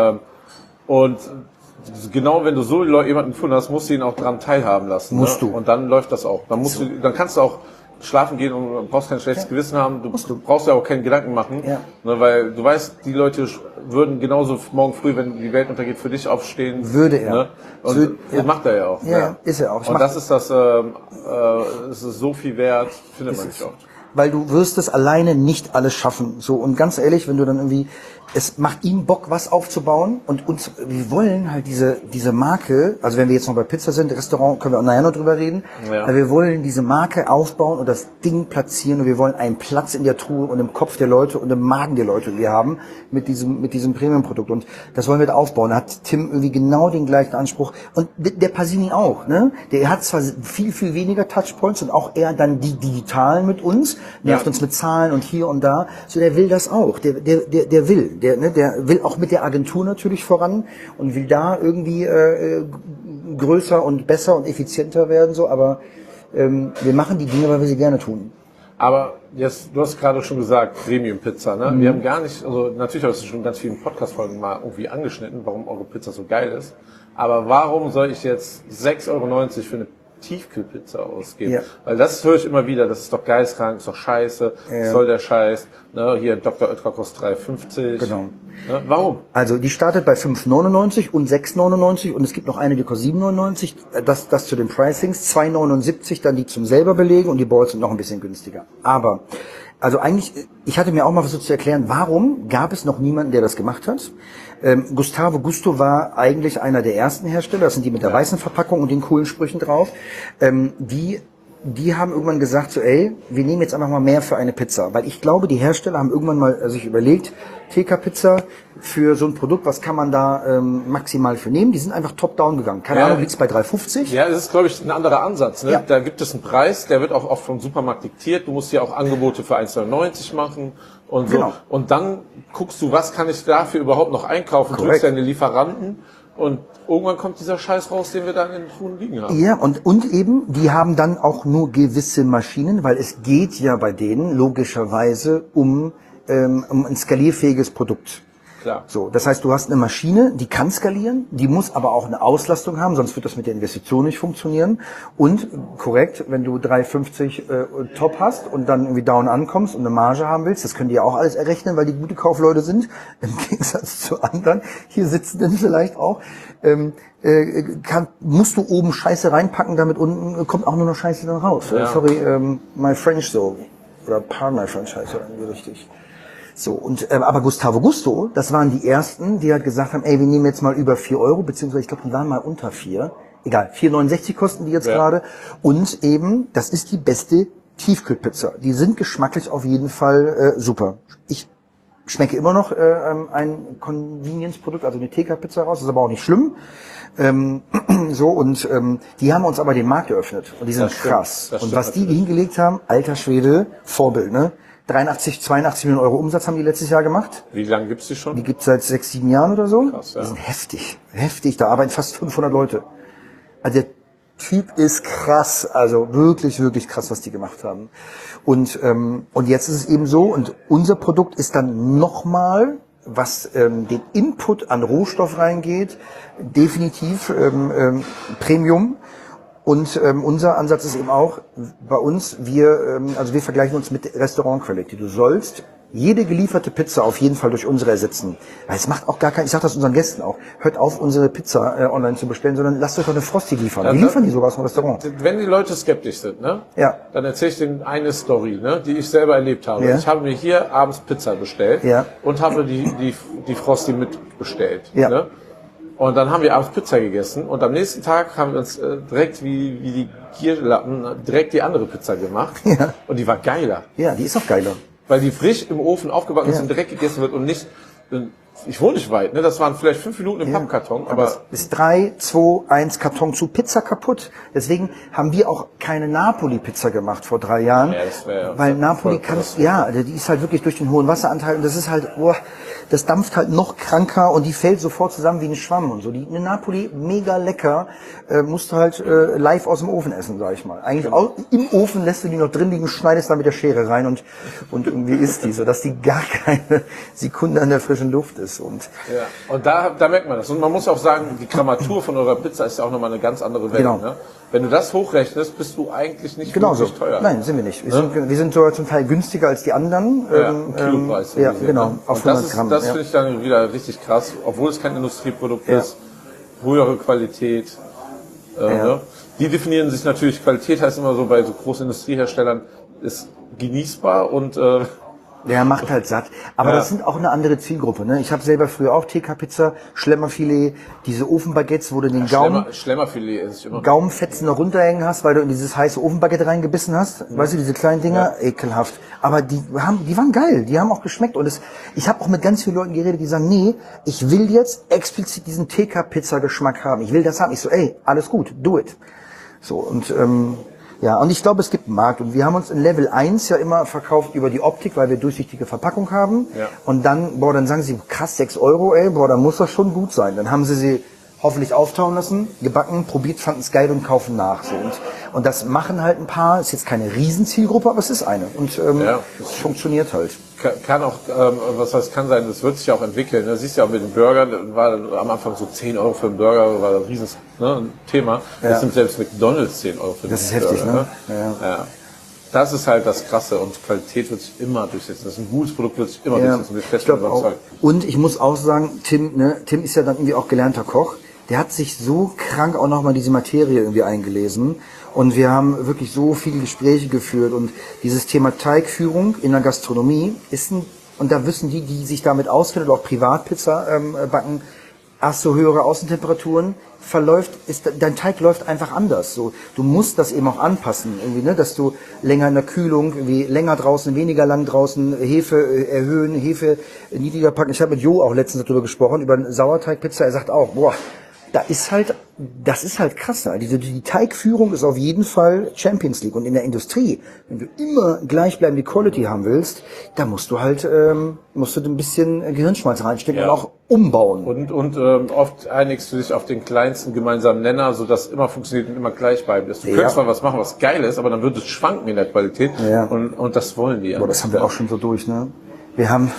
und genau wenn du so jemanden gefunden hast, musst du ihn auch dran teilhaben lassen. Musst ne? du. Und dann läuft das auch. Dann kannst du auch schlafen gehen und brauchst kein schlechtes Gewissen haben. Du brauchst ja auch keinen Gedanken machen, ne, weil du weißt, die Leute würden genauso morgen früh, wenn die Welt untergeht, für dich aufstehen. Würde er. Ne? Und das macht er ja auch. Ja, ist er auch. Und das ist es ist so viel wert, findet man nicht oft. Weil du wirst es alleine nicht alles schaffen. So, und ganz ehrlich, wenn du dann irgendwie, es macht ihm Bock, was aufzubauen, und wir wollen halt diese Marke, also wenn wir jetzt noch bei Pizza sind, Restaurant, können wir auch nachher noch drüber reden, aber wir wollen diese Marke aufbauen und das Ding platzieren, und wir wollen einen Platz in der Truhe und im Kopf der Leute und im Magen der Leute, die wir haben, mit diesem Premium-Produkt, und das wollen wir da aufbauen. Da hat Tim irgendwie genau den gleichen Anspruch, und der Pasini auch, ne? Der hat zwar viel, viel weniger Touchpoints und auch eher dann die digitalen mit uns, nervt uns mit Zahlen und hier und da, so der will das auch, der will. Der will auch mit der Agentur natürlich voran und will da irgendwie größer und besser und effizienter werden, so, aber wir machen die Dinge, weil wir sie gerne tun. Aber jetzt, du hast gerade schon gesagt, Premium Pizza, ne? Wir haben gar nicht, also natürlich hast du schon in ganz vielen Podcast-Folgen mal irgendwie angeschnitten, warum eure Pizza so geil ist. Aber warum soll ich jetzt 6,90 € für eine Tiefkühlpizza ausgeben? Ja. Weil das höre ich immer wieder, das ist doch geistkrank, ist doch scheiße, was soll der Scheiß, ne? Hier Dr. Oetker kostet 3,50. Genau. Ne? Warum? Also die startet bei 5,99 und 6,99 und es gibt noch eine, die kostet 7,99, das zu den Pricings, 2,79 dann die zum selber belegen, und die Balls sind noch ein bisschen günstiger. Aber Also eigentlich, ich hatte mir auch mal versucht zu erklären, warum gab es noch niemanden, der das gemacht hat. Gustavo Gusto war eigentlich einer der ersten Hersteller, das sind die mit der weißen Verpackung und den coolen Sprüchen drauf. Die haben irgendwann gesagt, so, ey, wir nehmen jetzt einfach mal mehr für eine Pizza. Weil ich glaube, die Hersteller haben irgendwann mal sich überlegt, TK-Pizza für so ein Produkt, was kann man da maximal für nehmen? Die sind einfach top-down gegangen. Keine Ahnung, liegt's bei 3,50? Ja, das ist, glaube ich, ein anderer Ansatz. Ne? Ja. Da gibt es einen Preis, der wird auch oft vom Supermarkt diktiert. Du musst ja auch Angebote für 1,99 machen und so. Genau. Und dann guckst du, was kann ich dafür überhaupt noch einkaufen? Korrekt. Drückst deine Lieferanten und irgendwann kommt dieser Scheiß raus, den wir dann in den Truhen liegen haben. Ja, und eben, die haben dann auch nur gewisse Maschinen, weil es geht ja bei denen logischerweise um ein skalierfähiges Produkt. Klar. So, das heißt, du hast eine Maschine, die kann skalieren, die muss aber auch eine Auslastung haben, sonst wird das mit der Investition nicht funktionieren. Und korrekt, wenn du 3,50 Top hast und dann irgendwie down ankommst und eine Marge haben willst, das können die ja auch alles errechnen, weil die gute Kaufleute sind, im Gegensatz zu anderen, hier sitzenden vielleicht auch, musst du oben Scheiße reinpacken, damit unten kommt auch nur noch Scheiße dann raus. Ja. Sorry, my French so, oder pardon my French heißt ja irgendwie richtig. So, und aber Gustavo Gusto, das waren die ersten, die halt gesagt haben, ey, wir nehmen jetzt mal über 4 Euro, beziehungsweise ich glaube, die waren mal unter 4. Egal, 4,69 kosten die jetzt gerade. Und eben, das ist die beste Tiefkühlpizza. Die sind geschmacklich auf jeden Fall super. Ich schmecke immer noch ein Convenience-Produkt, also eine TK-Pizza raus, das ist aber auch nicht schlimm. So, und die haben uns aber den Markt eröffnet. Und die sind krass. Und was die hingelegt haben, alter Schwede, Vorbild, ne? 82 Millionen Euro Umsatz haben die letztes Jahr gemacht. Wie lange gibt's die schon? Die gibt's seit 6, 7 Jahren oder so. Krass, ja. Die sind heftig. Da arbeiten fast 500 Leute. Also der Typ ist krass, also wirklich krass, was die gemacht haben. Und jetzt ist es eben so, und unser Produkt ist dann nochmal, was den Input an Rohstoff reingeht, definitiv Premium. Und unser Ansatz ist eben auch, bei uns, wir vergleichen uns mit Restaurantqualität. Du sollst jede gelieferte Pizza auf jeden Fall durch unsere ersetzen. Weil es macht auch gar keinen, ich sage das unseren Gästen auch, hört auf, unsere Pizza online zu bestellen, sondern lasst euch doch eine Frosty liefern. Ja, die liefern die sogar aus dem Restaurant. Wenn die Leute skeptisch sind, ne? Ja. Dann erzähle ich denen eine Story, ne? Die ich selber erlebt habe. Ja. Ich habe mir hier abends Pizza bestellt und habe die Frosty mitbestellt. Ja. Ne? Und dann haben wir abends Pizza gegessen und am nächsten Tag haben wir uns direkt wie die Gierlappen direkt die andere Pizza gemacht. Ja. Und die war geiler. Ja, die ist auch geiler. Weil die frisch im Ofen aufgebacken ist und direkt gegessen wird und nicht, ich wohne nicht weit, ne? Das waren vielleicht 5 Minuten im Pappkarton, aber es ist 3, 2, 1 Karton zu Pizza kaputt. Deswegen haben wir auch keine Napoli-Pizza gemacht vor 3 Jahren. Ja, das wär weil Napoli die ist halt wirklich durch den hohen Wasseranteil und das ist halt, das dampft halt noch kranker und die fällt sofort zusammen wie ein Schwamm und so. Eine Napoli, mega lecker, musst du halt live aus dem Ofen essen, sag ich mal. Eigentlich auch, im Ofen lässt du die noch drin liegen, schneidest dann mit der Schere rein und irgendwie isst die, sodass die gar keine Sekunde an der frischen Luft ist. Und da merkt man das. Und man muss auch sagen, die Grammatur von eurer Pizza ist ja auch nochmal eine ganz andere Welt. Genau. Ne? Wenn du das hochrechnest, bist du eigentlich nicht genauso wirklich teuer. Nein, sind wir nicht. Wir sind sogar zum Teil günstiger als die anderen. Kilopreis. Ja, genau. Auf 100 Gramm. Das finde ich dann wieder richtig krass, obwohl es kein Industrieprodukt ist. Höhere Qualität. Ne? Die definieren sich natürlich, Qualität heißt immer so bei so großen Industrieherstellern, ist genießbar und der macht halt satt. Aber das sind auch eine andere Zielgruppe. Ne? Ich habe selber früher auch TK-Pizza, Schlemmerfilet, diese Ofenbaguettes, wo du den Schlemmerfilet ist immer Gaumenfetzen noch runterhängen hast, weil du in dieses heiße Ofenbaguette reingebissen hast. Weißt du, diese kleinen Dinger? Ja. Ekelhaft. Aber die waren geil. Die haben auch geschmeckt. Und ich habe auch mit ganz vielen Leuten geredet, die sagen, nee, ich will jetzt explizit diesen TK-Pizza-Geschmack haben. Ich will das haben. Ich so, ey, alles gut, do it. So, und und ich glaube, es gibt einen Markt. Und wir haben uns in Level 1 ja immer verkauft über die Optik, weil wir durchsichtige Verpackung haben. Ja. Und dann sagen sie, krass, 6 Euro, dann muss das schon gut sein. Dann haben sie hoffentlich auftauen lassen, gebacken, probiert, fanden es geil und kaufen nach. So. Und das machen halt ein paar, ist jetzt keine Riesenzielgruppe, aber es ist eine. Und es funktioniert halt. Kann auch, kann sein, das wird sich ja auch entwickeln. Du siehst ja auch mit dem Burger, war am Anfang so 10 Euro für einen Burger, war ein riesiges Thema. Jetzt sind selbst McDonald's 10 Euro für einen Burger. Das ist heftig, ne? Ja. Das ist halt das Krasse und Qualität wird sich immer durchsetzen. Das ist ein gutes Produkt, wird sich immer durchsetzen. Wir fest überzeugt. Und ich muss auch sagen, Tim ist ja dann irgendwie auch gelernter Koch. der hat sich so krank auch nochmal diese Materie irgendwie eingelesen. Und wir haben wirklich so viele Gespräche geführt. Und dieses Thema Teigführung in der Gastronomie ist und da wissen die sich damit auskennen, oder auch Privatpizza backen, hast du höhere Außentemperaturen, dein Teig läuft einfach anders. So, du musst das eben auch anpassen, irgendwie, ne, dass du länger in der Kühlung, irgendwie länger draußen, weniger lang draußen, Hefe erhöhen, Hefe niedriger packen. Ich habe mit Jo auch letztens darüber gesprochen, über eine Sauerteigpizza. Er sagt auch, boah, das ist halt krass. Ne? Die Teigführung ist auf jeden Fall Champions League. Und in der Industrie, wenn du immer gleichbleibende Quality haben willst, da musst du halt, musst du ein bisschen Gehirnschmalz reinstecken und auch umbauen. Und oft einigst du dich auf den kleinsten gemeinsamen Nenner, sodass immer funktioniert und immer gleichbleibend ist. Du könntest mal was machen, was geil ist, aber dann wird es schwanken in der Qualität. Ja. Und das wollen die. Boah, das haben wir auch schon so durch, ne? Wir haben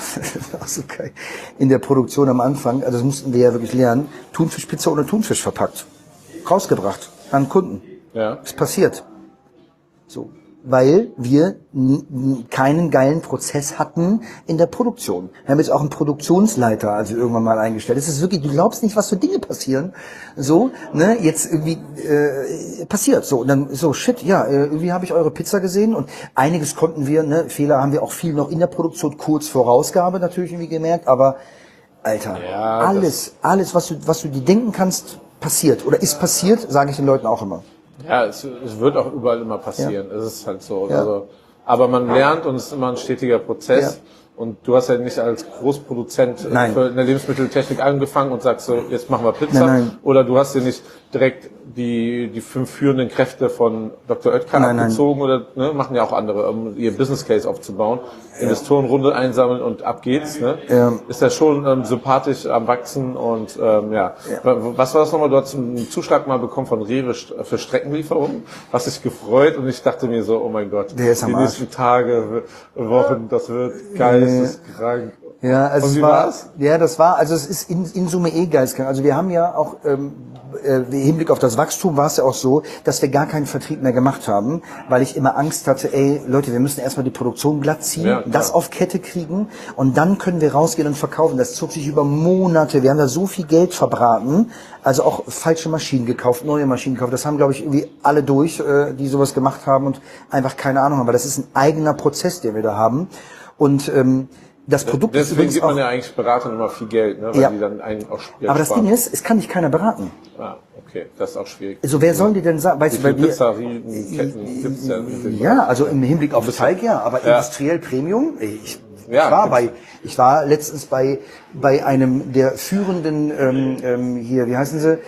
in der Produktion am Anfang, also das mussten wir ja wirklich lernen, Thunfischpizza ohne Thunfisch verpackt. Rausgebracht an Kunden. Ja. Ist passiert. So. Weil wir keinen geilen Prozess hatten in der Produktion. Wir haben jetzt auch einen Produktionsleiter also irgendwann mal eingestellt. Es ist wirklich, du glaubst nicht, was für Dinge passieren. So, ne, jetzt irgendwie passiert so und dann so shit, ja, irgendwie habe ich eure Pizza gesehen und einiges konnten wir, ne, Fehler haben wir auch viel noch in der Produktion kurz vor Rausgabe natürlich irgendwie gemerkt, aber Alter, ja, alles was du dir denken kannst, passiert oder ist passiert, sage ich den Leuten auch immer. Ja, es wird auch überall immer passieren. Ja. Es ist halt so. Ja. Also, aber man lernt und es ist immer ein stetiger Prozess. Ja. Und du hast ja nicht als Großproduzent für eine Lebensmitteltechnik angefangen und sagst so, jetzt machen wir Pizza. Nein. Oder du hast dir nicht direkt die 5 führenden Kräfte von Dr. Oetker abgezogen oder ne, machen ja auch andere, um ihr Business Case aufzubauen. Investorenrunde einsammeln und ab geht's. Ne? Ja. Ist ja schon sympathisch am Wachsen und Was war das nochmal? Du hast einen Zuschlag mal bekommen von Rewe für Streckenlieferungen. Hast dich gefreut und ich dachte mir so, oh mein Gott, die nächsten Tage, Wochen, das wird geisteskrank. Ja, also und wie war's? Ja, das war, also es ist in Summe geistkrank. Also wir haben ja auch im Hinblick auf das Wachstum war es ja auch so, dass wir gar keinen Vertrieb mehr gemacht haben, weil ich immer Angst hatte, ey Leute, wir müssen erstmal die Produktion glatt ziehen, das auf Kette kriegen und dann können wir rausgehen und verkaufen. Das zog sich über Monate. Wir haben da so viel Geld verbraten, also auch falsche Maschinen gekauft, neue Maschinen gekauft. Das haben, glaube ich, irgendwie alle durch, die sowas gemacht haben und einfach keine Ahnung haben, weil das ist ein eigener Prozess, den wir da haben. Und das Produkt ist deswegen gibt man ja eigentlich Beratern immer viel Geld, ne? Weil die dann einen auch Geld aber das sparen. Ding ist, es kann dich keiner beraten. Ah, okay, das ist auch schwierig. Also wer soll dir denn sagen, weißt du, bei mir Pizzerien gibt's ja, also im Hinblick auf Teig aber industriell Premium. Ich war letztens bei einem der führenden hier, wie heißen sie,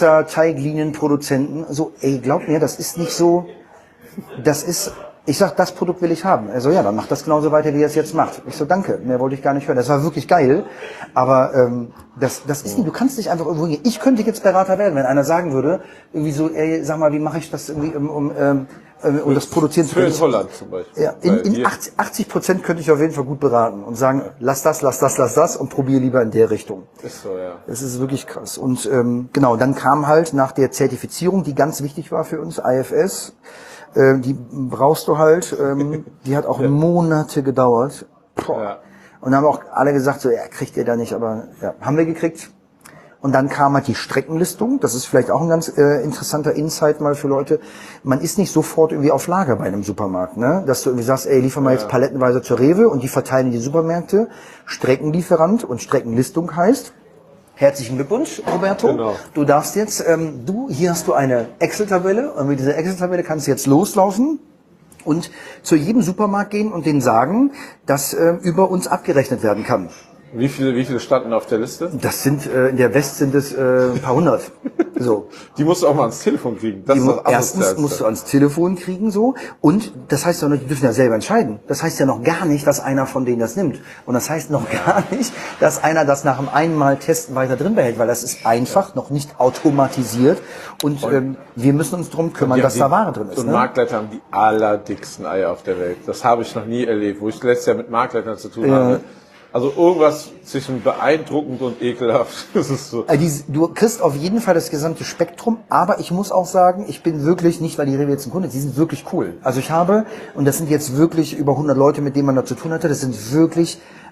Pizza-Teiglinienproduzenten. So, ey, glaub mir, das ist nicht so, das ist. Ich sag, das Produkt will ich haben. Also ja, dann macht das genauso weiter, wie er es jetzt macht. Ich so, danke, mehr wollte ich gar nicht hören. Das war wirklich geil, aber das ist nicht, du kannst nicht einfach irgendwo hingehen. Ich könnte jetzt Berater werden, wenn einer sagen würde, irgendwie so, ey, sag mal, wie mache ich das irgendwie, um das Produzieren zu können. Für Holland zum Beispiel. Ja, in 80% könnte ich auf jeden Fall gut beraten und sagen, lass das und probier lieber in der Richtung. Ist so, ja. Das ist wirklich krass. Und genau, dann kam halt nach der Zertifizierung, die ganz wichtig war für uns, IFS, die brauchst du halt, die hat auch Monate gedauert. Ja. Und dann haben auch alle gesagt, so, ja, kriegt ihr da nicht, aber ja, haben wir gekriegt. Und dann kam halt die Streckenlistung, das ist vielleicht auch ein ganz interessanter Insight mal für Leute. Man ist nicht sofort irgendwie auf Lager bei einem Supermarkt, ne? Dass du irgendwie sagst, ey, liefern wir jetzt palettenweise zur Rewe und die verteilen in die Supermärkte. Streckenlieferant und Streckenlistung heißt, herzlichen Glückwunsch, Roberto. Genau. Du darfst jetzt, hier hast du eine Excel-Tabelle und mit dieser Excel-Tabelle kannst du jetzt loslaufen und zu jedem Supermarkt gehen und denen sagen, dass über uns abgerechnet werden kann. Wie viele standen auf der Liste? Das sind, in der West sind es ein paar hundert. So. Die musst du auch mal ans Telefon kriegen. Das ist erstens musst du ans Telefon kriegen, so. Und das heißt ja noch, die dürfen ja selber entscheiden. Das heißt ja noch gar nicht, dass einer von denen das nimmt. Und das heißt noch gar nicht, dass einer das nach dem einmal Testen weiter drin behält, weil das ist einfach noch nicht automatisiert. Und wir müssen uns drum kümmern, dass da Ware drin ist. Und Marktleiter haben die allerdicksten Eier auf der Welt. Das habe ich noch nie erlebt, wo ich letztes Jahr mit Marktleitern zu tun habe. Also irgendwas zwischen beeindruckend und ekelhaft. Das ist so. Du kriegst auf jeden Fall das gesamte Spektrum, aber ich muss auch sagen, ich bin wirklich, nicht weil die Rewe jetzt ein Kunde ist, die sind wirklich cool. Also ich habe, und das sind jetzt wirklich über 100 Leute, mit denen man da zu tun hatte, das sind wirklich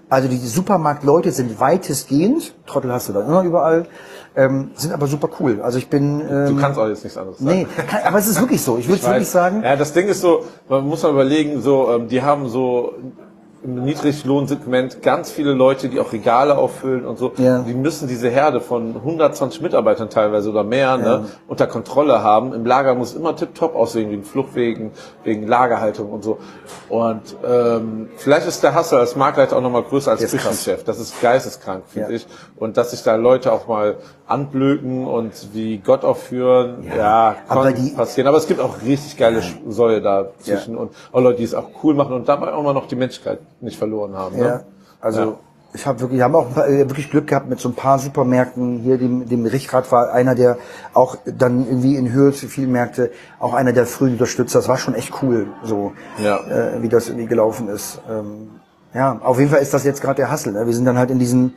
Also die Supermarktleute sind weitestgehend, Trottel hast du da immer überall, sind aber super cool. Also ich bin... Du kannst auch jetzt nichts anderes sagen. Nee, aber es ist wirklich so. Ich würde wirklich sagen... Ja, das Ding ist so, man muss mal überlegen, so, die haben so im Niedriglohnsegment ganz viele Leute, die auch Regale auffüllen und so. Ja. Die müssen diese Herde von 120 Mitarbeitern teilweise oder mehr ne, unter Kontrolle haben. Im Lager muss immer tipptopp aussehen, wegen Fluchtwegen, wegen Lagerhaltung und so. Und vielleicht ist der Hustle als Marktleiter auch nochmal größer als Küchenchef. Das ist geisteskrank, finde ich. Und dass sich da Leute auch mal anblöken und wie Gott aufführen, kann passieren. Aber es gibt auch richtig geile Säue dazwischen und auch Leute, die es auch cool machen und dabei auch mal noch die Menschlichkeit nicht verloren haben. Ne? Ja, also ich habe wirklich, haben auch wirklich Glück gehabt mit so ein paar Supermärkten hier. Dem Richtrad war einer, der auch dann irgendwie in Höhe zu viel Märkte, auch einer der frühen Unterstützer. Das war schon echt cool, so wie das irgendwie gelaufen ist. Auf jeden Fall ist das jetzt gerade der Hustle. Ne? Wir sind dann halt in diesen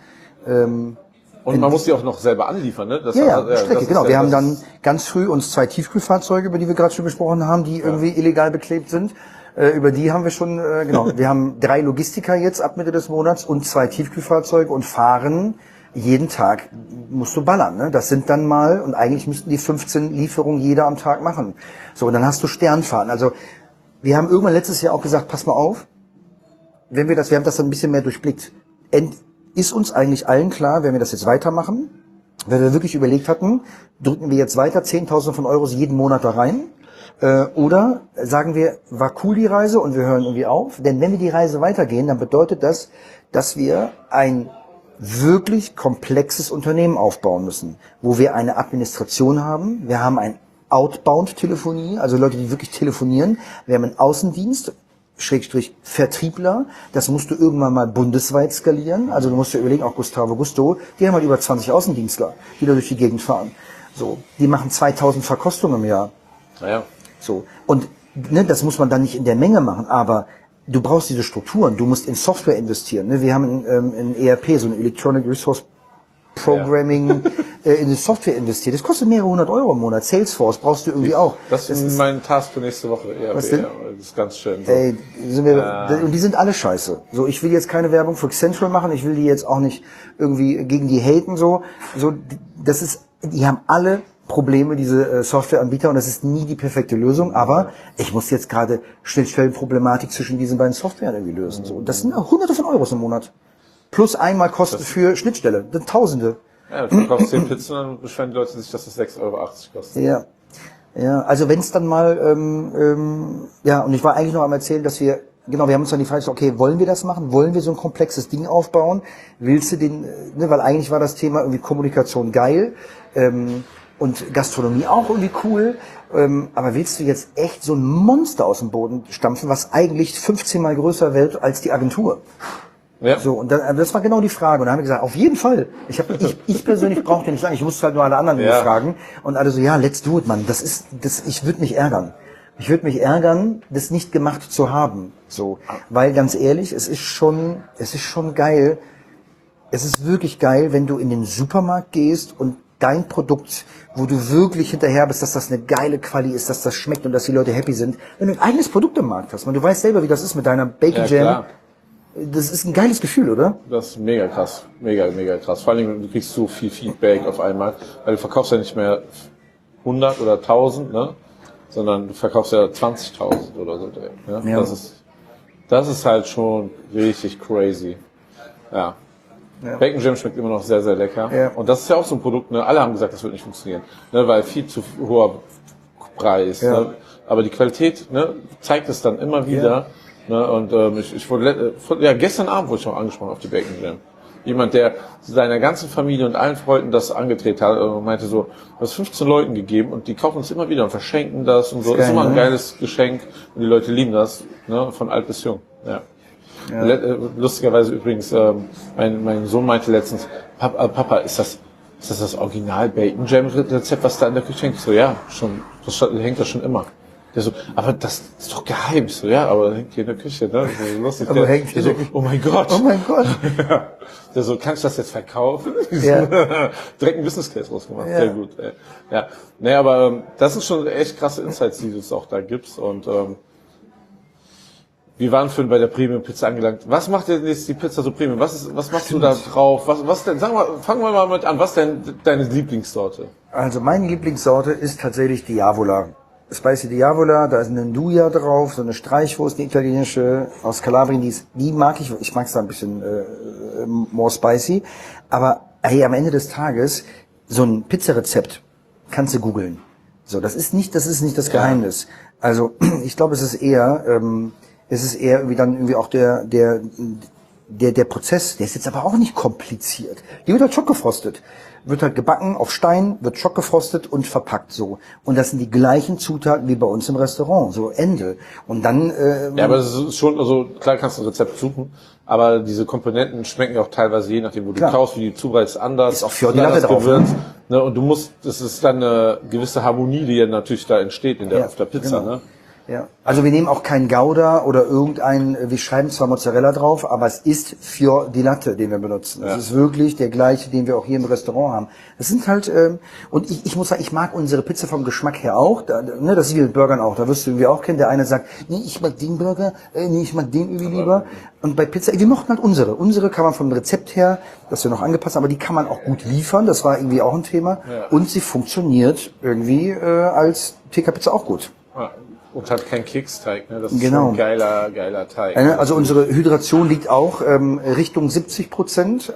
und man muss die auch noch selber anliefern, ne? Das Strecke, genau. Wir haben dann ganz früh uns 2 Tiefkühlfahrzeuge, über die wir gerade schon gesprochen haben, die irgendwie illegal beklebt sind. Über die haben wir schon, wir haben 3 Logistiker jetzt ab Mitte des Monats und 2 Tiefkühlfahrzeuge und fahren jeden Tag, musst du ballern, ne? Das sind dann mal, und eigentlich müssten die 15 Lieferungen jeder am Tag machen. So, und dann hast du Sternfahrten. Also, wir haben irgendwann letztes Jahr auch gesagt, pass mal auf, wir haben das dann ein bisschen mehr durchblickt. Ist uns eigentlich allen klar, wenn wir das jetzt weitermachen, wenn wir wirklich überlegt hatten, drücken wir jetzt weiter 10.000 von Euros jeden Monat da rein, oder sagen wir, war cool die Reise und wir hören irgendwie auf. Denn wenn wir die Reise weitergehen, dann bedeutet das, dass wir ein wirklich komplexes Unternehmen aufbauen müssen, wo wir eine Administration haben. Wir haben ein Outbound-Telefonie, also Leute, die wirklich telefonieren. Wir haben einen Außendienst, Schrägstrich Vertriebler. Das musst du irgendwann mal bundesweit skalieren. Also du musst dir überlegen, auch Gustavo Gusto, die haben halt über 20 Außendienstler, die da durch die Gegend fahren. So, die machen 2000 Verkostungen im Jahr. Ja. So. Und das muss man dann nicht in der Menge machen, aber du brauchst diese Strukturen, du musst in Software investieren. Ne? Wir haben in ERP, so ein Electronic Resource Programming, in die Software investiert. Das kostet mehrere 100 Euro im Monat. Salesforce brauchst du irgendwie auch. Das ist mein Task für nächste Woche. ERP, was denn? Das ist ganz schön. So. Ey, und die sind alle scheiße. So, ich will jetzt keine Werbung für Accenture machen, ich will die jetzt auch nicht irgendwie gegen die haten, so, die haben alle Probleme, diese Softwareanbieter, und das ist nie die perfekte Lösung, aber ich muss jetzt gerade Schnittstellenproblematik zwischen diesen beiden Softwaren irgendwie lösen. So. Und das sind Hunderte von Euros im Monat. Plus einmal Kosten für Schnittstelle. Das sind Tausende. Ja, du verkaufst 10 Pizzen, dann beschweren die Leute sich, dass das 6,80 Euro kostet. Ja. Ja, also wenn es dann mal, und ich war eigentlich noch am erzählen, dass wir haben uns dann die Frage gestellt, okay, wollen wir das machen? Wollen wir so ein komplexes Ding aufbauen? Willst du weil eigentlich war das Thema irgendwie Kommunikation geil, und Gastronomie auch irgendwie cool, aber willst du jetzt echt so ein Monster aus dem Boden stampfen, was eigentlich 15 mal größer wird als die Agentur? Ja. So, und das war genau die Frage. Und dann haben wir gesagt, auf jeden Fall. Ich persönlich brauche den nicht sagen, ich musste halt nur alle anderen fragen. Und alle so, ja, let's do it, Mann. Ich würde mich ärgern. Ich würde mich ärgern, das nicht gemacht zu haben. So, weil ganz ehrlich, es ist schon geil. Es ist wirklich geil, wenn du in den Supermarkt gehst und dein Produkt, wo du wirklich hinterher bist, dass das eine geile Quali ist, dass das schmeckt und dass die Leute happy sind. Wenn du ein eigenes Produkt im Markt hast, man, du weißt selber, wie das ist mit deiner Bacon Jam. Klar. Das ist ein geiles Gefühl, oder? Das ist mega krass. Mega, mega krass. Vor allem, du kriegst so viel Feedback auf einmal, weil du verkaufst ja nicht mehr 100 oder 1000, ne? Sondern du verkaufst ja 20.000 oder so. Ja? Ja. Das ist halt schon richtig crazy. Ja. Bacon Jam schmeckt immer noch sehr, sehr lecker. Ja. Und das ist ja auch so ein Produkt, ne? Alle haben gesagt, das wird nicht funktionieren, ne? Weil viel zu hoher Preis. Ja. Ne? Aber die Qualität, ne, zeigt es dann immer wieder. Ja. Ne? Und ich wurde gestern Abend wurde ich noch angesprochen auf die Bacon Jam. Jemand, der seiner ganzen Familie und allen Freunden das angedreht hat, und meinte so, du hast 15 Leuten gegeben und die kaufen es immer wieder und verschenken das und so. Das ist immer ein geiles Geschenk und die Leute lieben das, ne? Von alt bis jung. Ja. Ja. Lustigerweise übrigens, mein Sohn meinte letztens, Papa, ist das Original Bacon Jam Rezept, was da in der Küche hängt? Ich so, ja, schon, das hängt da schon immer. Der so, aber das ist doch geheim. Ich so, ja, aber hängt hier in der Küche, ne? So lustig. Aber der so, oh mein Gott. Oh mein Gott. Ja. Der so, kann ich das jetzt verkaufen? Ja. Direkt ein Business Case rausgemacht. Ja. Sehr gut. Ja. Nee, aber das sind schon echt krasse Insights, die du auch da gibst. Und wir waren schon bei der Premium-Pizza angelangt. Was macht denn jetzt die Pizza so Premium? Was machst du da drauf? Was denn, fangen wir mal mit an. Was denn deine Lieblingssorte? Also meine Lieblingssorte ist tatsächlich Diavola. Spicy Diavola, da ist eine Nduja drauf, so eine Streichwurst, eine italienische aus Kalabrien, die mag ich. Ich mag es da ein bisschen more spicy. Aber hey, am Ende des Tages, so ein Pizzarezept kannst du googeln. So, das ist nicht das Geheimnis. Also ich glaube, es ist eher irgendwie dann irgendwie auch der Prozess, der ist jetzt aber auch nicht kompliziert. Die wird halt schockgefrostet. Wird halt gebacken auf Stein, wird schockgefrostet und verpackt so. Und das sind die gleichen Zutaten wie bei uns im Restaurant. So, Ende. Und dann... ja, aber es ist schon, also klar kannst du ein Rezept suchen, aber diese Komponenten schmecken ja auch teilweise, je nachdem, wo du kaufst, wie die zubereitest, anders. Ist auch für die Latte drauf. Ne? Und du musst, das ist dann eine gewisse Harmonie, die ja natürlich da entsteht auf der Pizza, genau. ne? Ja. Also wir nehmen auch kein Gouda oder wir schreiben zwar Mozzarella drauf, aber es ist Fior di Latte, den wir benutzen. Das ist wirklich der gleiche, den wir auch hier im Restaurant haben. Das sind halt, und ich muss sagen, ich mag unsere Pizza vom Geschmack her auch, das ist wie mit Burgern auch, da wirst du irgendwie auch kennen, der eine sagt, nee, ich mag den Burger, nee, ich mag den irgendwie lieber. Und bei Pizza, wir mochten halt unsere kann man vom Rezept her, das wir noch angepasst haben, aber die kann man auch gut liefern, das war irgendwie auch ein Thema. Ja. Und sie funktioniert irgendwie als TK-Pizza auch gut. Ja. Und hat keinen Keksteig, ne? Das ist schon ein geiler Teig. Also unsere Hydration liegt auch Richtung 70%,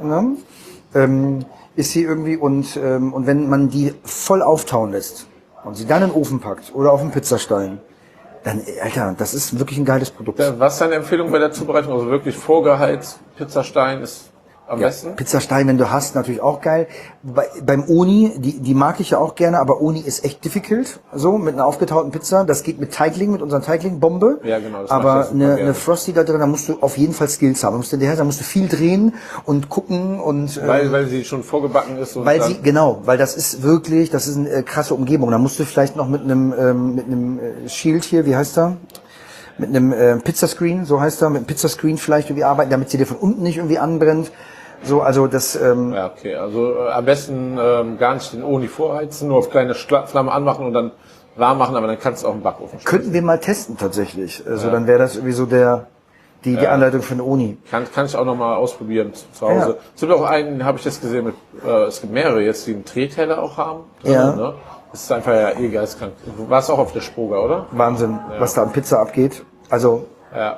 ne? Ist sie irgendwie und wenn man die voll auftauen lässt und sie dann in den Ofen packt oder auf den Pizzastein, dann, Alter, das ist wirklich ein geiles Produkt. Was ist deine Empfehlung bei der Zubereitung? Also wirklich vorgeheizt, Pizzastein ist am besten? Pizzastein, wenn du hast, natürlich auch geil. Beim Oni, die mag ich ja auch gerne, aber Oni ist echt difficult, so, mit einer aufgetauten Pizza. Das geht mit Teigling, mit unseren Teigling-Bombe. Ja, genau. Das aber eine Frosty da drin, da musst du auf jeden Fall Skills haben. Da musst du viel drehen und gucken und... weil sie schon vorgebacken ist. Und weil das ist eine krasse Umgebung. Da musst du vielleicht noch mit einem Shield hier, wie heißt er? Mit einem Pizzascreen, so heißt er, mit einem Pizzascreen vielleicht irgendwie arbeiten, damit sie dir von unten nicht irgendwie anbrennt. So, also das... ja, okay, also am besten gar nicht den Oni vorheizen, nur auf kleine Flamme anmachen und dann warm machen, aber dann kannst du auch im Backofen schmeißen. Könnten wir mal testen tatsächlich. Also dann wäre das irgendwie so die Anleitung für eine Uni. Kann ich auch noch mal ausprobieren zu Hause. Ja. Es gibt auch einen, habe ich jetzt gesehen, es gibt mehrere jetzt, die einen Drehteller auch haben. Ja. Ne? Das ist einfach ja geistkrank. Du warst auch auf der Spoga, oder? Wahnsinn, was da an Pizza abgeht. Also... Ja.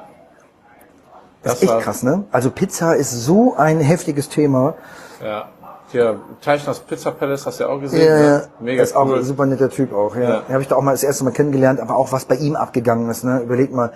Das ist echt krass, ne? Also Pizza ist so ein heftiges Thema. Ja. Hier, Teichners Pizza Palace hast du ja auch gesehen. Ja, ne? Mega ist cool. Auch ein super netter Typ auch, ja. Habe ich da auch mal das erste Mal kennengelernt, aber auch was bei ihm abgegangen ist, ne? Überleg mal,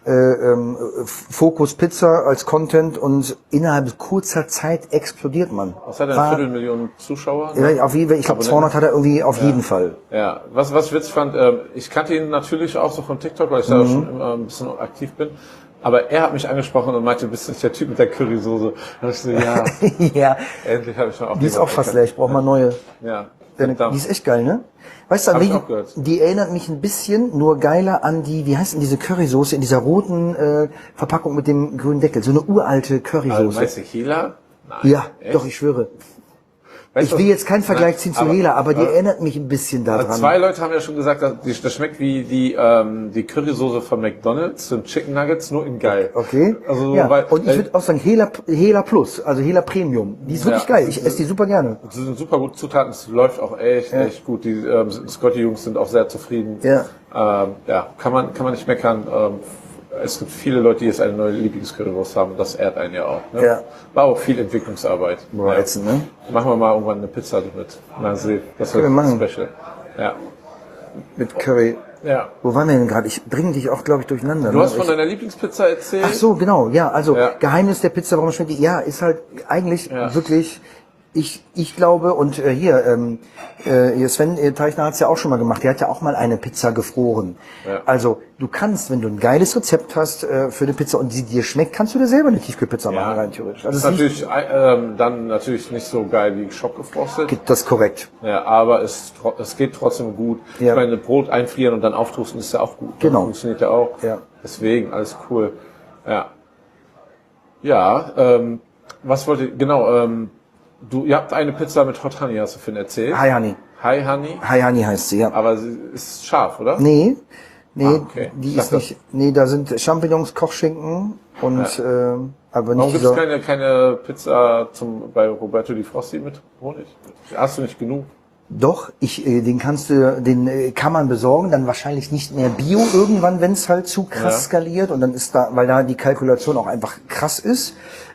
Fokus Pizza als Content und innerhalb kurzer Zeit explodiert man. Was hat er, eine Viertelmillion Zuschauer? Ja, auf jeden Fall, ich glaube 200 hat er irgendwie auf jeden Fall. Ja, was ich witzig fand, ich kannte ihn natürlich auch so von TikTok, weil ich da schon immer ein bisschen aktiv bin. Aber er hat mich angesprochen und meinte, bist du nicht der Typ mit der Currysoße? Da ich so, ja. Ja. Endlich habe ich schon auch. Die ist auch fast leer, ich brauche mal neue. Ja. Die ist echt geil, ne? Weißt du, die erinnert mich ein bisschen, nur geiler an wie heißt denn diese Currysoße in dieser roten Verpackung mit dem grünen Deckel? So eine uralte Currysoße. Weißt du, Hela? Nein. Ja, echt? Doch, ich schwöre. Ich will jetzt keinen Vergleich ziehen zu Hela, aber die erinnert mich ein bisschen daran. Zwei Leute haben ja schon gesagt, das schmeckt wie die Currysoße von McDonald's, so Chicken Nuggets, nur in geil. Okay. Also, ja. Und ich würde auch sagen Hela Plus, also Hela Premium. Die ist wirklich geil. Ich esse die super gerne. Das sind super gute Zutaten, es läuft auch echt gut. Die Scotty-Jungs sind auch sehr zufrieden. Ja. Kann man nicht meckern. Es gibt viele Leute, die jetzt eine neue Lieblingscurrywurst haben, das ehrt einen ja auch. Ne? Ja. War auch viel Entwicklungsarbeit. Reizen, ne? Machen wir mal irgendwann eine Pizza mit. Mal sehen. Das wird special. Ja. Mit Curry. Ja. Wo waren wir denn gerade? Ich bringe dich auch, glaube ich, durcheinander. Du hast von deiner Lieblingspizza erzählt. Ach so, genau. Ja, also Geheimnis der Pizza, warum schmeckt die? Ja, ist halt eigentlich wirklich... Ich glaube, und hier Sven Teichner hat es ja auch schon mal gemacht, der hat ja auch mal eine Pizza gefroren. Ja. Also du kannst, wenn du ein geiles Rezept hast für eine Pizza und sie dir schmeckt, kannst du dir selber eine Tiefkühlpizza machen, rein theoretisch. Also das ist natürlich dann natürlich nicht so geil wie schockgefrostet. Das ist korrekt. Ja, aber es geht trotzdem gut. Ja. Ich meine, Brot einfrieren und dann auftoasten ist ja auch gut. Genau. Das funktioniert ja auch. Ja. Deswegen, alles cool. Ja. Ja, was wollte ich, genau, ihr habt eine Pizza mit Hot Honey, hast du vorhin erzählt. Hi Honey. Hi Honey? Hi Honey heißt sie, ja. Aber sie ist scharf, oder? Nee, Nee, okay. die Ich ist dachte- nicht, nee, da sind Champignons, Kochschinken und, aber Warum nicht gibt es dieser, keine Pizza bei Roberto Di Frosty mit Honig? Hast du nicht genug? Doch, den kann man besorgen, dann wahrscheinlich nicht mehr Bio irgendwann, wenn es halt zu krass Ja. skaliert und dann ist da, weil da die Kalkulation auch einfach krass ist.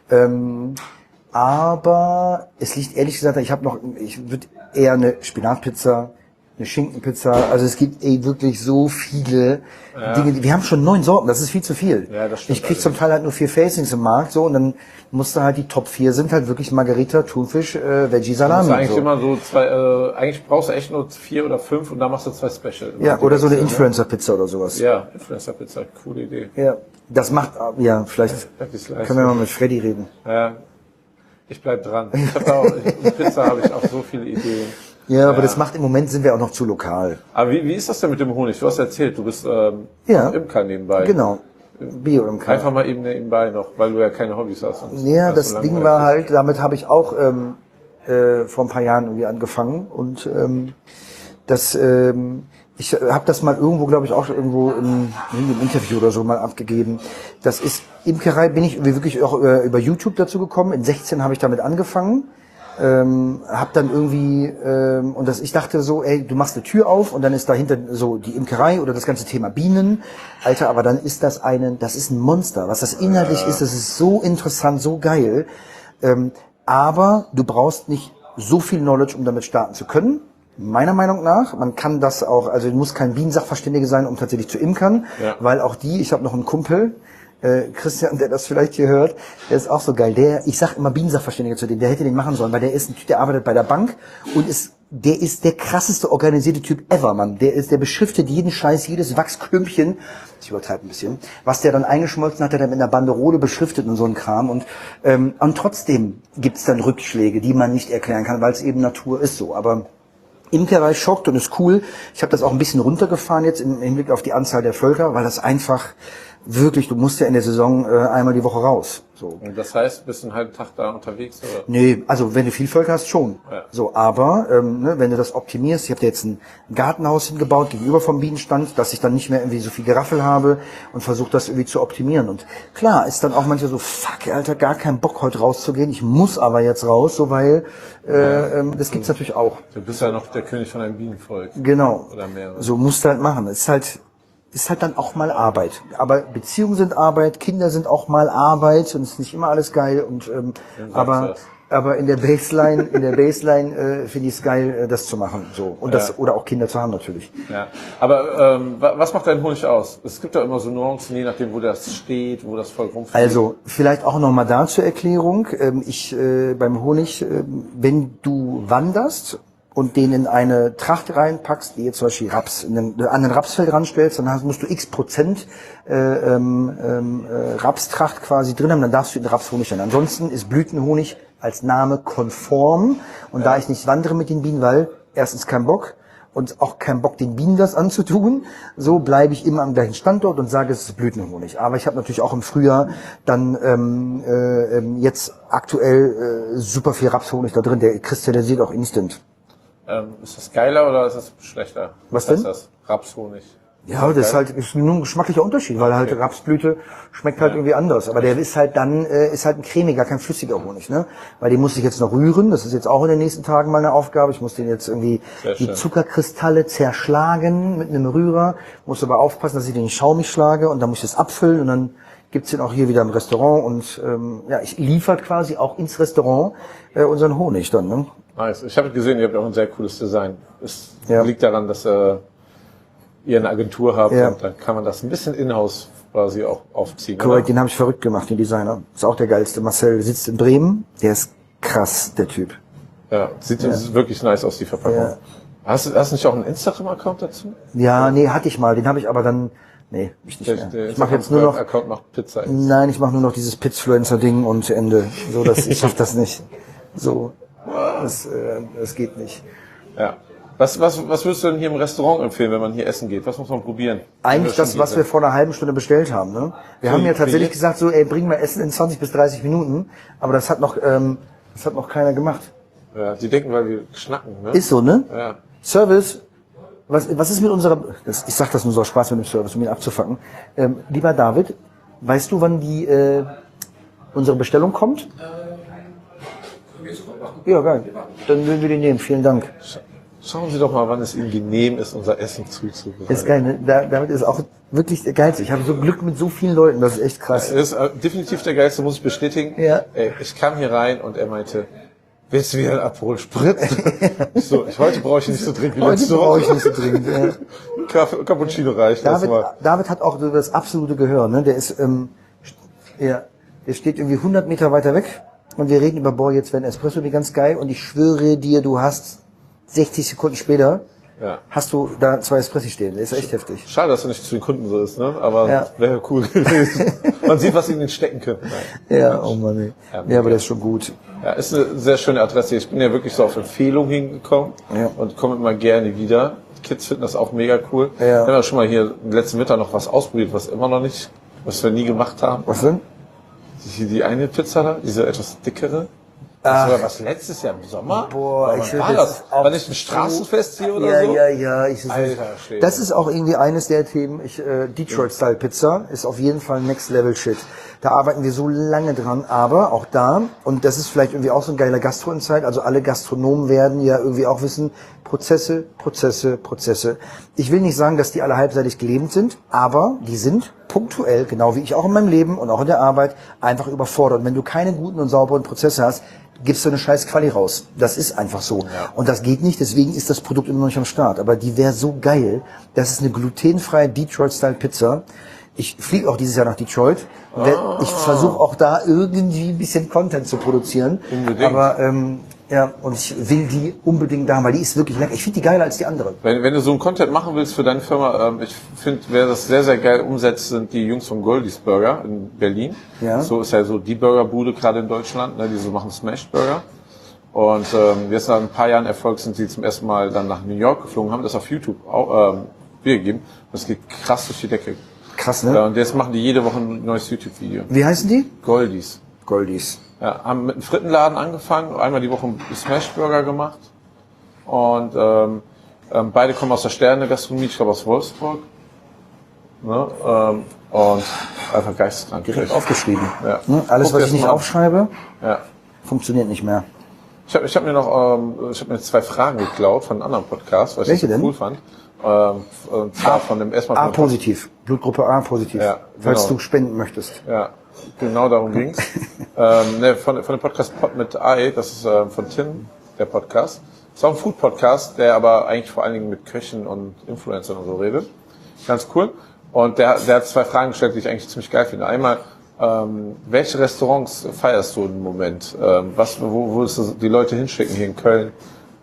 Aber es liegt ehrlich gesagt, ich würde eher eine Spinatpizza, eine Schinkenpizza, also es gibt wirklich so viele Dinge, wir haben schon 9 Sorten, das ist viel zu viel. Ja, das stimmt Ich krieg zum Teil halt nur 4 Facings im Markt, so, und dann musst du halt die Top 4 sind halt wirklich Margarita, Thunfisch, Veggie, Das Salami. ist eigentlich so. immer so eigentlich brauchst du echt nur 4 oder 5 und dann machst du 2 Special. Ja, oder so eine Wechsel, ne? Influencer-Pizza oder sowas. Ja, Influencer-Pizza, coole Idee. Ja, das macht, ja, vielleicht Wirklich können wir mal mit Freddy reden. Ja, ich bleib dran. In Pizza habe ich auch so viele Ideen. Ja, aber das macht, im Moment sind wir auch noch zu lokal. Aber wie ist das denn mit dem Honig? Du hast erzählt, du bist Ja. Imker nebenbei. Genau. Bio-Imker. Einfach mal eben nebenbei noch, weil du ja keine Hobbys hast. Und Ja, weil das so Ding langweilig war ist. halt, damit habe ich auch vor ein paar Jahren irgendwie angefangen und ich habe das mal irgendwo, glaube ich, auch irgendwo im Interview oder so mal abgegeben. Das ist Imkerei, bin ich wirklich auch über YouTube dazu gekommen. In 16 habe ich damit angefangen. Hab dann irgendwie ich dachte so, ey, du machst eine Tür auf und dann ist dahinter so die Imkerei oder das ganze Thema Bienen. Alter, aber dann ist das ist ein Monster. Was das inhaltlich ist, das ist so interessant, so geil. Aber du brauchst nicht so viel Knowledge, um damit starten zu können. Meiner Meinung nach, man kann das auch, also du musst kein Bienensachverständiger sein, um tatsächlich zu imkern, weil auch ich habe noch einen Kumpel, Christian, der das vielleicht hier hört, der ist auch so geil. Ich sag immer Bienensachverständiger zu dem, der hätte den machen sollen, weil der ist ein Typ, der arbeitet bei der Bank und der ist der krasseste organisierte Typ ever, Mann. Der beschriftet jeden Scheiß, jedes Wachsklümpchen, ich übertreibe ein bisschen, was der dann eingeschmolzen hat, hat er mit einer Banderole beschriftet und so ein Kram und trotzdem gibt's dann Rückschläge, die man nicht erklären kann, weil es eben Natur ist so, aber Imkerei schockt und ist cool. Ich habe das auch ein bisschen runtergefahren jetzt im Hinblick auf die Anzahl der Völker, weil das einfach wirklich, du musst ja in der Saison einmal die Woche raus. So. Und das heißt, bist du einen halben Tag da unterwegs, oder? Nee, also wenn du viel Völker hast, schon. Ja. So, aber wenn du das optimierst, ich habe da jetzt ein Gartenhaus hingebaut gegenüber vom Bienenstand, dass ich dann nicht mehr irgendwie so viel Geraffel habe und versuche das irgendwie zu optimieren. Und klar, ist dann auch manchmal so, fuck, Alter, gar keinen Bock heute rauszugehen. Ich muss aber jetzt raus, so weil das gibt's natürlich auch. Du bist ja noch der König von einem Bienenvolk. Genau. Oder mehrere. So musst du halt machen. Ist halt dann auch mal Arbeit. Aber Beziehungen sind Arbeit, Kinder sind auch mal Arbeit und es ist nicht immer alles geil. Und aber in der Baseline, finde ich es geil, das zu machen. So. Und oder auch Kinder zu haben natürlich. Ja. Aber was macht dein Honig aus? Es gibt ja immer so Nuancen, je nachdem, wo das steht, wo das voll rumfliegt. Also, vielleicht auch nochmal da zur Erklärung. Beim Honig, wenn du wanderst und den in eine Tracht reinpackst, wie jetzt zum Beispiel Raps, an ein Rapsfeld ranstellst, dann musst du x% Rapstracht quasi drin haben, dann darfst du den Rapshonig dann. Ansonsten ist Blütenhonig als Name konform und da ich nicht wandere mit den Bienen, weil erstens kein Bock und auch kein Bock, den Bienen das anzutun, so bleibe ich immer am gleichen Standort und sage, es ist Blütenhonig. Aber ich habe natürlich auch im Frühjahr dann jetzt aktuell super viel Rapshonig da drin, der kristallisiert auch instant. Ist das geiler oder ist das schlechter? Was heißt denn? das? Rapshonig. Ja, das ist nur ein geschmacklicher Unterschied, weil halt Rapsblüte schmeckt halt irgendwie anders. Aber der ist halt dann, ist halt ein cremiger, kein flüssiger Honig, ne? Weil den muss ich jetzt noch rühren. Das ist jetzt auch in den nächsten Tagen mal eine Aufgabe. Ich muss den jetzt irgendwie die Zuckerkristalle zerschlagen mit einem Rührer. Muss aber aufpassen, dass ich den nicht schaumig schlage und dann muss ich das abfüllen und dann gibt's den auch hier wieder im Restaurant und ich liefert quasi auch ins Restaurant unseren Honig dann, ne? Nice. Ich habe gesehen, ihr habt auch ein sehr cooles Design. Es Ja. liegt daran, dass ihr eine Agentur habt Ja. und dann kann man das ein bisschen in-house quasi auch aufziehen. Korrekt, Oder? den habe ich verrückt gemacht, den Designer. Ist auch der geilste. Marcel sitzt in Bremen. Der ist krass, der Typ. Ja, sieht wirklich nice aus, die Verpackung. Ja. Hast du nicht auch einen Instagram-Account dazu? Ja, nee, hatte ich mal. Den habe ich aber dann, nee, ich nicht mehr. Ich mache jetzt nur noch, Account macht Pizza. nein, ich mache nur noch dieses Pizzfluencer-Ding und Ende. So, ich schaff das nicht. So, das geht nicht. Ja. Was würdest du denn hier im Restaurant empfehlen, wenn man hier essen geht? Was muss man probieren? Eigentlich das, was wir vor einer halben Stunde bestellt haben. Ne? Wir haben ja tatsächlich gesagt, so, ey, bring mal Essen in 20 bis 30 Minuten. Aber das hat noch keiner gemacht. Ja, die denken, weil wir schnacken, ne? Ist so, ne? Ja. Service. Was ist mit unserer, ich sag das nur so aus Spaß mit dem Service, um ihn abzufacken. Lieber David, weißt du, wann unsere Bestellung kommt? Ja, geil. Dann würden wir den nehmen. Vielen Dank. Schauen Sie doch mal, wann es Ihnen genehm ist, unser Essen zuzubereiten. Das ist geil, ne? Damit ist auch wirklich der Geilste. Ich habe so Glück mit so vielen Leuten, das ist echt krass. Das ist definitiv der Geilste, muss ich bestätigen. Ja. Ey, ich kam hier rein und er meinte, willst du wieder einen Abholsprit? Heute brauche ich nicht so dringend wie letzte Woche. Heute brauche ich nicht so dringend. Ja. Cappuccino reicht erstmal. David hat auch so das absolute Gehör, ne? Der ist, der steht irgendwie 100 Meter weiter weg und wir reden über, boah, jetzt werden Espresso, wie ganz geil, und ich schwöre dir, du hast 60 Sekunden später hast du da 2 Espressi stehen. Das ist echt heftig. Schade, dass er nicht zu den Kunden so ist, ne? Aber wäre cool gewesen. Man sieht, was sie in den stecken können. Ja, oh Mann, ey. Ja, aber das ist schon gut. Ja, ist eine sehr schöne Adresse. Ich bin ja wirklich so auf Empfehlung hingekommen und komme immer gerne wieder. Die Kids finden das auch mega cool. Ja. Wir haben ja schon mal hier letzten Mittag noch was ausprobiert, was wir nie gemacht haben. Was denn? Die eine Pizza da, diese etwas dickere. Das war was letztes Jahr im Sommer? Boah, ich war das? War nicht ein Straßenfest hier oder so? Ja. Alter, das ist auch irgendwie eines der Themen. Detroit-Style-Pizza ist auf jeden Fall Next-Level-Shit. Da arbeiten wir so lange dran, aber auch da, und das ist vielleicht irgendwie auch so ein geiler Gastro-Insight, also alle Gastronomen werden ja irgendwie auch wissen, Prozesse. Ich will nicht sagen, dass die alle halbseitig gelähmt sind, aber die sind punktuell, genau wie ich auch in meinem Leben und auch in der Arbeit, einfach überfordert. Und wenn du keine guten und sauberen Prozesse hast, gibst du eine scheiß Quali raus. Das ist einfach so. Ja. Und das geht nicht, deswegen ist das Produkt immer noch nicht am Start. Aber die wäre so geil. Das ist eine glutenfreie Detroit-Style-Pizza. Ich fliege auch dieses Jahr nach Detroit. Und ich versuche auch da irgendwie ein bisschen Content zu produzieren. Unbedingt. Aber und ich will die unbedingt da haben, weil die ist wirklich lecker. Ich finde die geiler als die andere. Wenn du so einen Content machen willst für deine Firma, ich finde, wer das sehr, sehr geil umsetzt, sind die Jungs von Goldies Burger in Berlin. Ja. So ist ja so die Burgerbude gerade in Deutschland, ne, die so machen Smash Burger. Und jetzt nach ein paar Jahren Erfolg sind sie zum ersten Mal dann nach New York geflogen, haben das auf YouTube auch wiedergegeben. Das geht krass durch die Decke. Krass, ne? Und jetzt machen die jede Woche ein neues YouTube-Video. Wie heißen die? Goldies. Ja, haben mit einem Frittenladen angefangen, einmal die Woche Smashburger gemacht. Und beide kommen aus der Sterne-Gastronomie, ich glaube aus Wolfsburg. Ne? Und einfach geisteskrank. Direkt aufgeschrieben. Ja. Ne? Alles, was ich nicht aufschreibe, ja, funktioniert nicht mehr. Ich hab mir 2 Fragen geklaut von einem anderen Podcast, weil ich Welche das so denn? cool fand. Und zwar von dem erstmal A positiv, Blutgruppe A positiv, ja, falls genau. du spenden möchtest. Ja, genau darum ging's. Von dem Podcast Pod mit AI, das ist von Tim, der Podcast. Ist auch ein Food-Podcast, der aber eigentlich vor allen Dingen mit Köchen und Influencern und so redet. Ganz cool. Und der hat 2 Fragen gestellt, die ich eigentlich ziemlich geil finde. Einmal, welche Restaurants feierst du im Moment? Wo willst du die Leute hinschicken hier in Köln?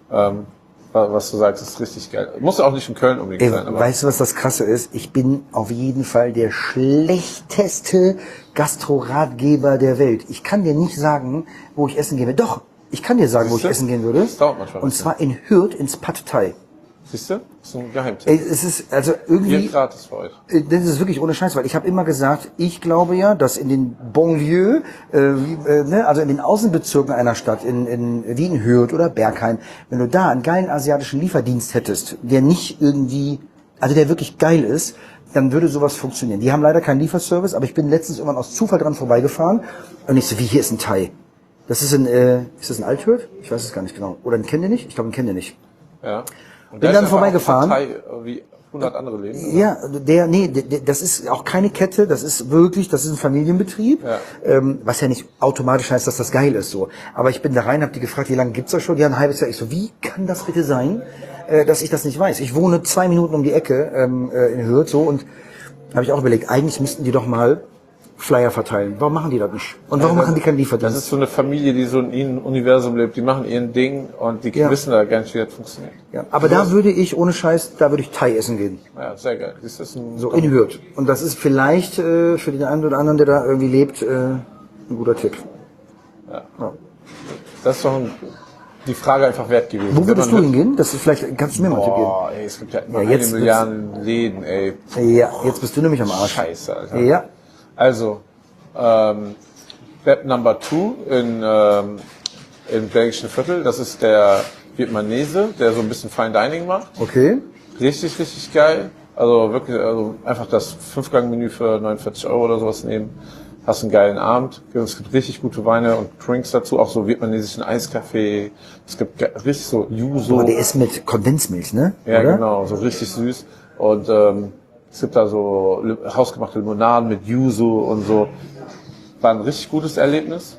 Was du sagst, ist richtig geil. Muss auch nicht in Köln unbedingt sein. Aber weißt du, was das Krasse ist? Ich bin auf jeden Fall der schlechteste Gastroratgeber der Welt. Ich kann dir nicht sagen, wo ich essen gehen würde. Doch, ich kann dir sagen, wo ich essen gehen würde. Das dauert manchmal. Und zwar in Hürth ins Pad Thai. Siehst du? Das ist ein Geheimtipp. Es ist also irgendwie Hier gratis für euch. Das ist wirklich ohne Scheiß, weil ich habe immer gesagt, ich glaube ja, dass in den Banlieues, also in den Außenbezirken einer Stadt, wie in Hürth oder Bergheim, wenn du da einen geilen asiatischen Lieferdienst hättest, der nicht irgendwie, also der wirklich geil ist, dann würde sowas funktionieren. Die haben leider keinen Lieferservice, aber ich bin letztens irgendwann aus Zufall dran vorbeigefahren und ich so, wie, hier ist ein Thai. Das ist ist das ein Althürth? Ich weiß es gar nicht genau. Oder ein kennt ihr nicht? Ich glaube, einen kennt ihr nicht. Ja. Und bin dann vorbeigefahren. Wie 100 andere Läden. Ja, das ist auch keine Kette, das ist ein Familienbetrieb, was ja nicht automatisch heißt, dass das geil ist, so. Aber ich bin da rein, hab die gefragt, wie lange gibt's das schon? Ja, ein halbes Jahr. Ich so, wie kann das bitte sein, dass ich das nicht weiß? Ich wohne 2 Minuten um die Ecke, in Hürth, so, und habe ich auch überlegt, eigentlich müssten die doch mal Flyer verteilen. Warum machen die das nicht? Und warum machen die keinen Lieferdienst? Das ist so eine Familie, die so in ihrem Universum lebt. Die machen ihren Ding und die wissen da gar nicht, wie das funktioniert. Ja, aber da würde ich, ohne Scheiß, Thai essen gehen. Ja, sehr geil. Das ist so in Hürth. Und das ist vielleicht für den einen oder anderen, der da irgendwie lebt, ein guter Tipp. Ja. Das ist doch die Frage einfach wert gewesen. Wo würdest du hingehen? Das ist vielleicht, kannst du mir mal einen Tipp geben? Boah, ey, es gibt ja immer 1 Milliarde Läden, ey. Ja, jetzt bist du nämlich am Arsch. Scheiße, Alter. Ja. Also, Web Number 2 im belgischen Viertel, das ist der Vietnamese, der so ein bisschen Fine Dining macht. Okay. Richtig, richtig geil. Also wirklich, also einfach das 5-Gang-Menü für 49 € oder sowas nehmen. Hast einen geilen Abend. Es gibt richtig gute Weine und Drinks dazu, auch so vietnamesischen Eiskaffee. Es gibt richtig so Yuzu. Aber der ist mit Kondensmilch, ne? Ja, oder? genau, so richtig süß. Und es gibt da so hausgemachte Limonaden mit Yuzu und so. War ein richtig gutes Erlebnis.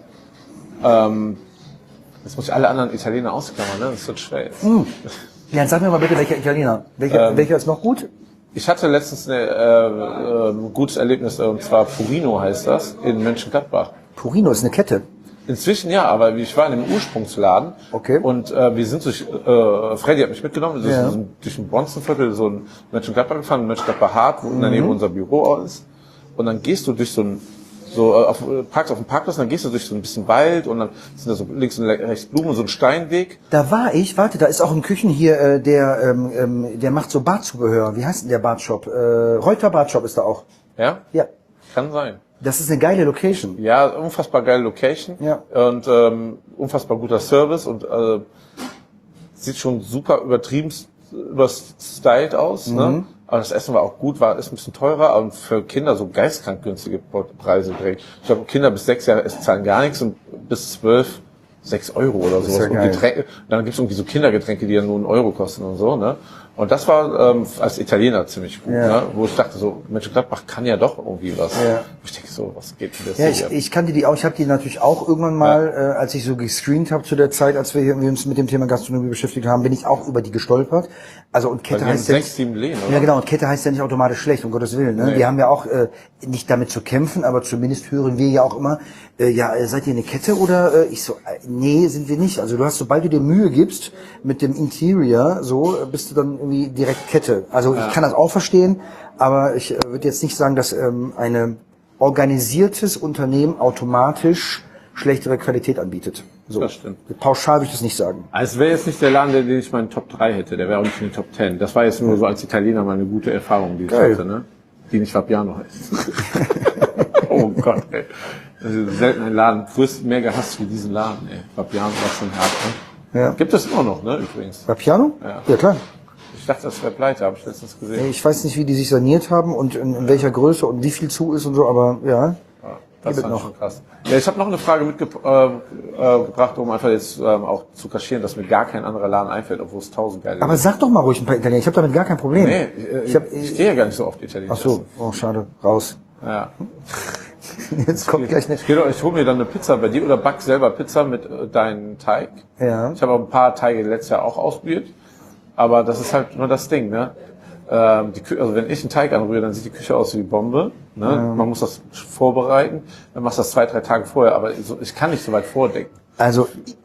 Jetzt muss ich alle anderen Italiener ausklammern, ne? Das wird schwer jetzt. Ja, sag mir mal bitte, welcher Italiener? Welcher ist noch gut? Ich hatte letztens ein gutes Erlebnis, und zwar Purino heißt das, in Mönchengladbach. Purino ist eine Kette. Inzwischen ja, aber ich war in dem Ursprungsladen. Okay. Und wir sind durch, Freddy hat mich mitgenommen, wir sind durch ein Bronzenviertel, so ein Mönchengladbach gefahren, Mönchengladbach Hart, wo daneben unser Büro ist. Und dann gehst du durch parkst auf dem Parkplatz, und dann gehst du durch so ein bisschen Wald, und dann sind da so links und rechts Blumen, so ein Steinweg. Da war ich, warte, da ist auch ein Küchen hier, der macht so Bartzubehör. Wie heißt denn der Bartshop? Reuter Bartshop ist da auch. Ja? Ja. Kann sein. Das ist eine geile Location. Ja, unfassbar geile Location. Ja. Und unfassbar guter Service und sieht schon super überstyled aus. Ne? Aber das Essen war auch gut, ist ein bisschen teurer, aber für Kinder so geistkrank günstige Preise direkt. Ich glaube, Kinder bis 6 Jahre zahlen gar nichts und bis 12 6 € oder sowas. ja Und geil. Getränke, dann gibt's irgendwie so Kindergetränke, die ja nur 1 € kosten und so. Ne? Und das war als Italiener ziemlich gut, ne? Wo ich dachte so, Mönchengladbach kann ja doch irgendwie was. Ja. Wo ich denke so, was geht denn das Ja, hier? ich kannte die auch. Ich habe die natürlich auch irgendwann mal, als ich so gescreent habe zu der Zeit, als wir uns mit dem Thema Gastronomie beschäftigt haben, bin ich auch über die gestolpert. Also und Kette Weil die heißt haben ja 6, 7 Läden, oder? Ja genau, und Kette heißt ja nicht automatisch schlecht, um Gottes Willen. Ne? Nee. Wir haben ja auch nicht damit zu kämpfen, aber zumindest hören wir ja auch immer, seid ihr eine Kette oder ich so, nee, sind wir nicht. Also du hast, sobald du dir Mühe gibst mit dem Interior, so bist du dann irgendwie direkt Kette. Also ich kann das auch verstehen, aber ich würde jetzt nicht sagen, dass ein organisiertes Unternehmen automatisch schlechtere Qualität anbietet. So. Das stimmt. Pauschal würde ich das nicht sagen. Also es wäre jetzt nicht der Laden, den ich meinen Top 3 hätte. Der wäre auch nicht in den Top 10. Das war jetzt nur so als Italiener mal eine gute Erfahrung, die ich Geil. hatte, ne? Die nicht Fabiano heißt. Oh Gott, ey. Das ist selten ein Laden. Mehr gehasst wie diesen Laden, ey. Fabiano war schon hart, ne? Ja. Gibt es immer noch, ne, übrigens. Bei Piano? Ja. Ja, klar. Ich dachte, das wäre pleite, habe ich letztens gesehen. Ich weiß nicht, wie die sich saniert haben und in welcher Größe und wie viel zu ist und so, aber ja. Das Gibt fand ich noch. schon krass. Ja, ich habe noch eine Frage mitgebracht, um einfach jetzt auch zu kaschieren, dass mir gar kein anderer Laden einfällt, obwohl es 1000 geile Aber sag doch mal ruhig ein paar Italiener. Ich habe damit gar kein Problem. Nee, ich ich gehe ja gar nicht so oft Italienisch. Ach so, oh schade, raus. essen. Ja. Jetzt kommt gleich nicht. Ich hole mir dann eine Pizza bei dir oder back selber Pizza mit deinem Teig. Ja. Ich habe auch ein paar Teige letztes Jahr auch ausprobiert, aber das ist halt nur das Ding, ne? Also wenn ich einen Teig anrühre, dann sieht die Küche aus wie Bombe. Ne? Man muss das vorbereiten, dann machst du das 2, 3 Tage vorher, aber ich kann nicht so weit vordenken. Also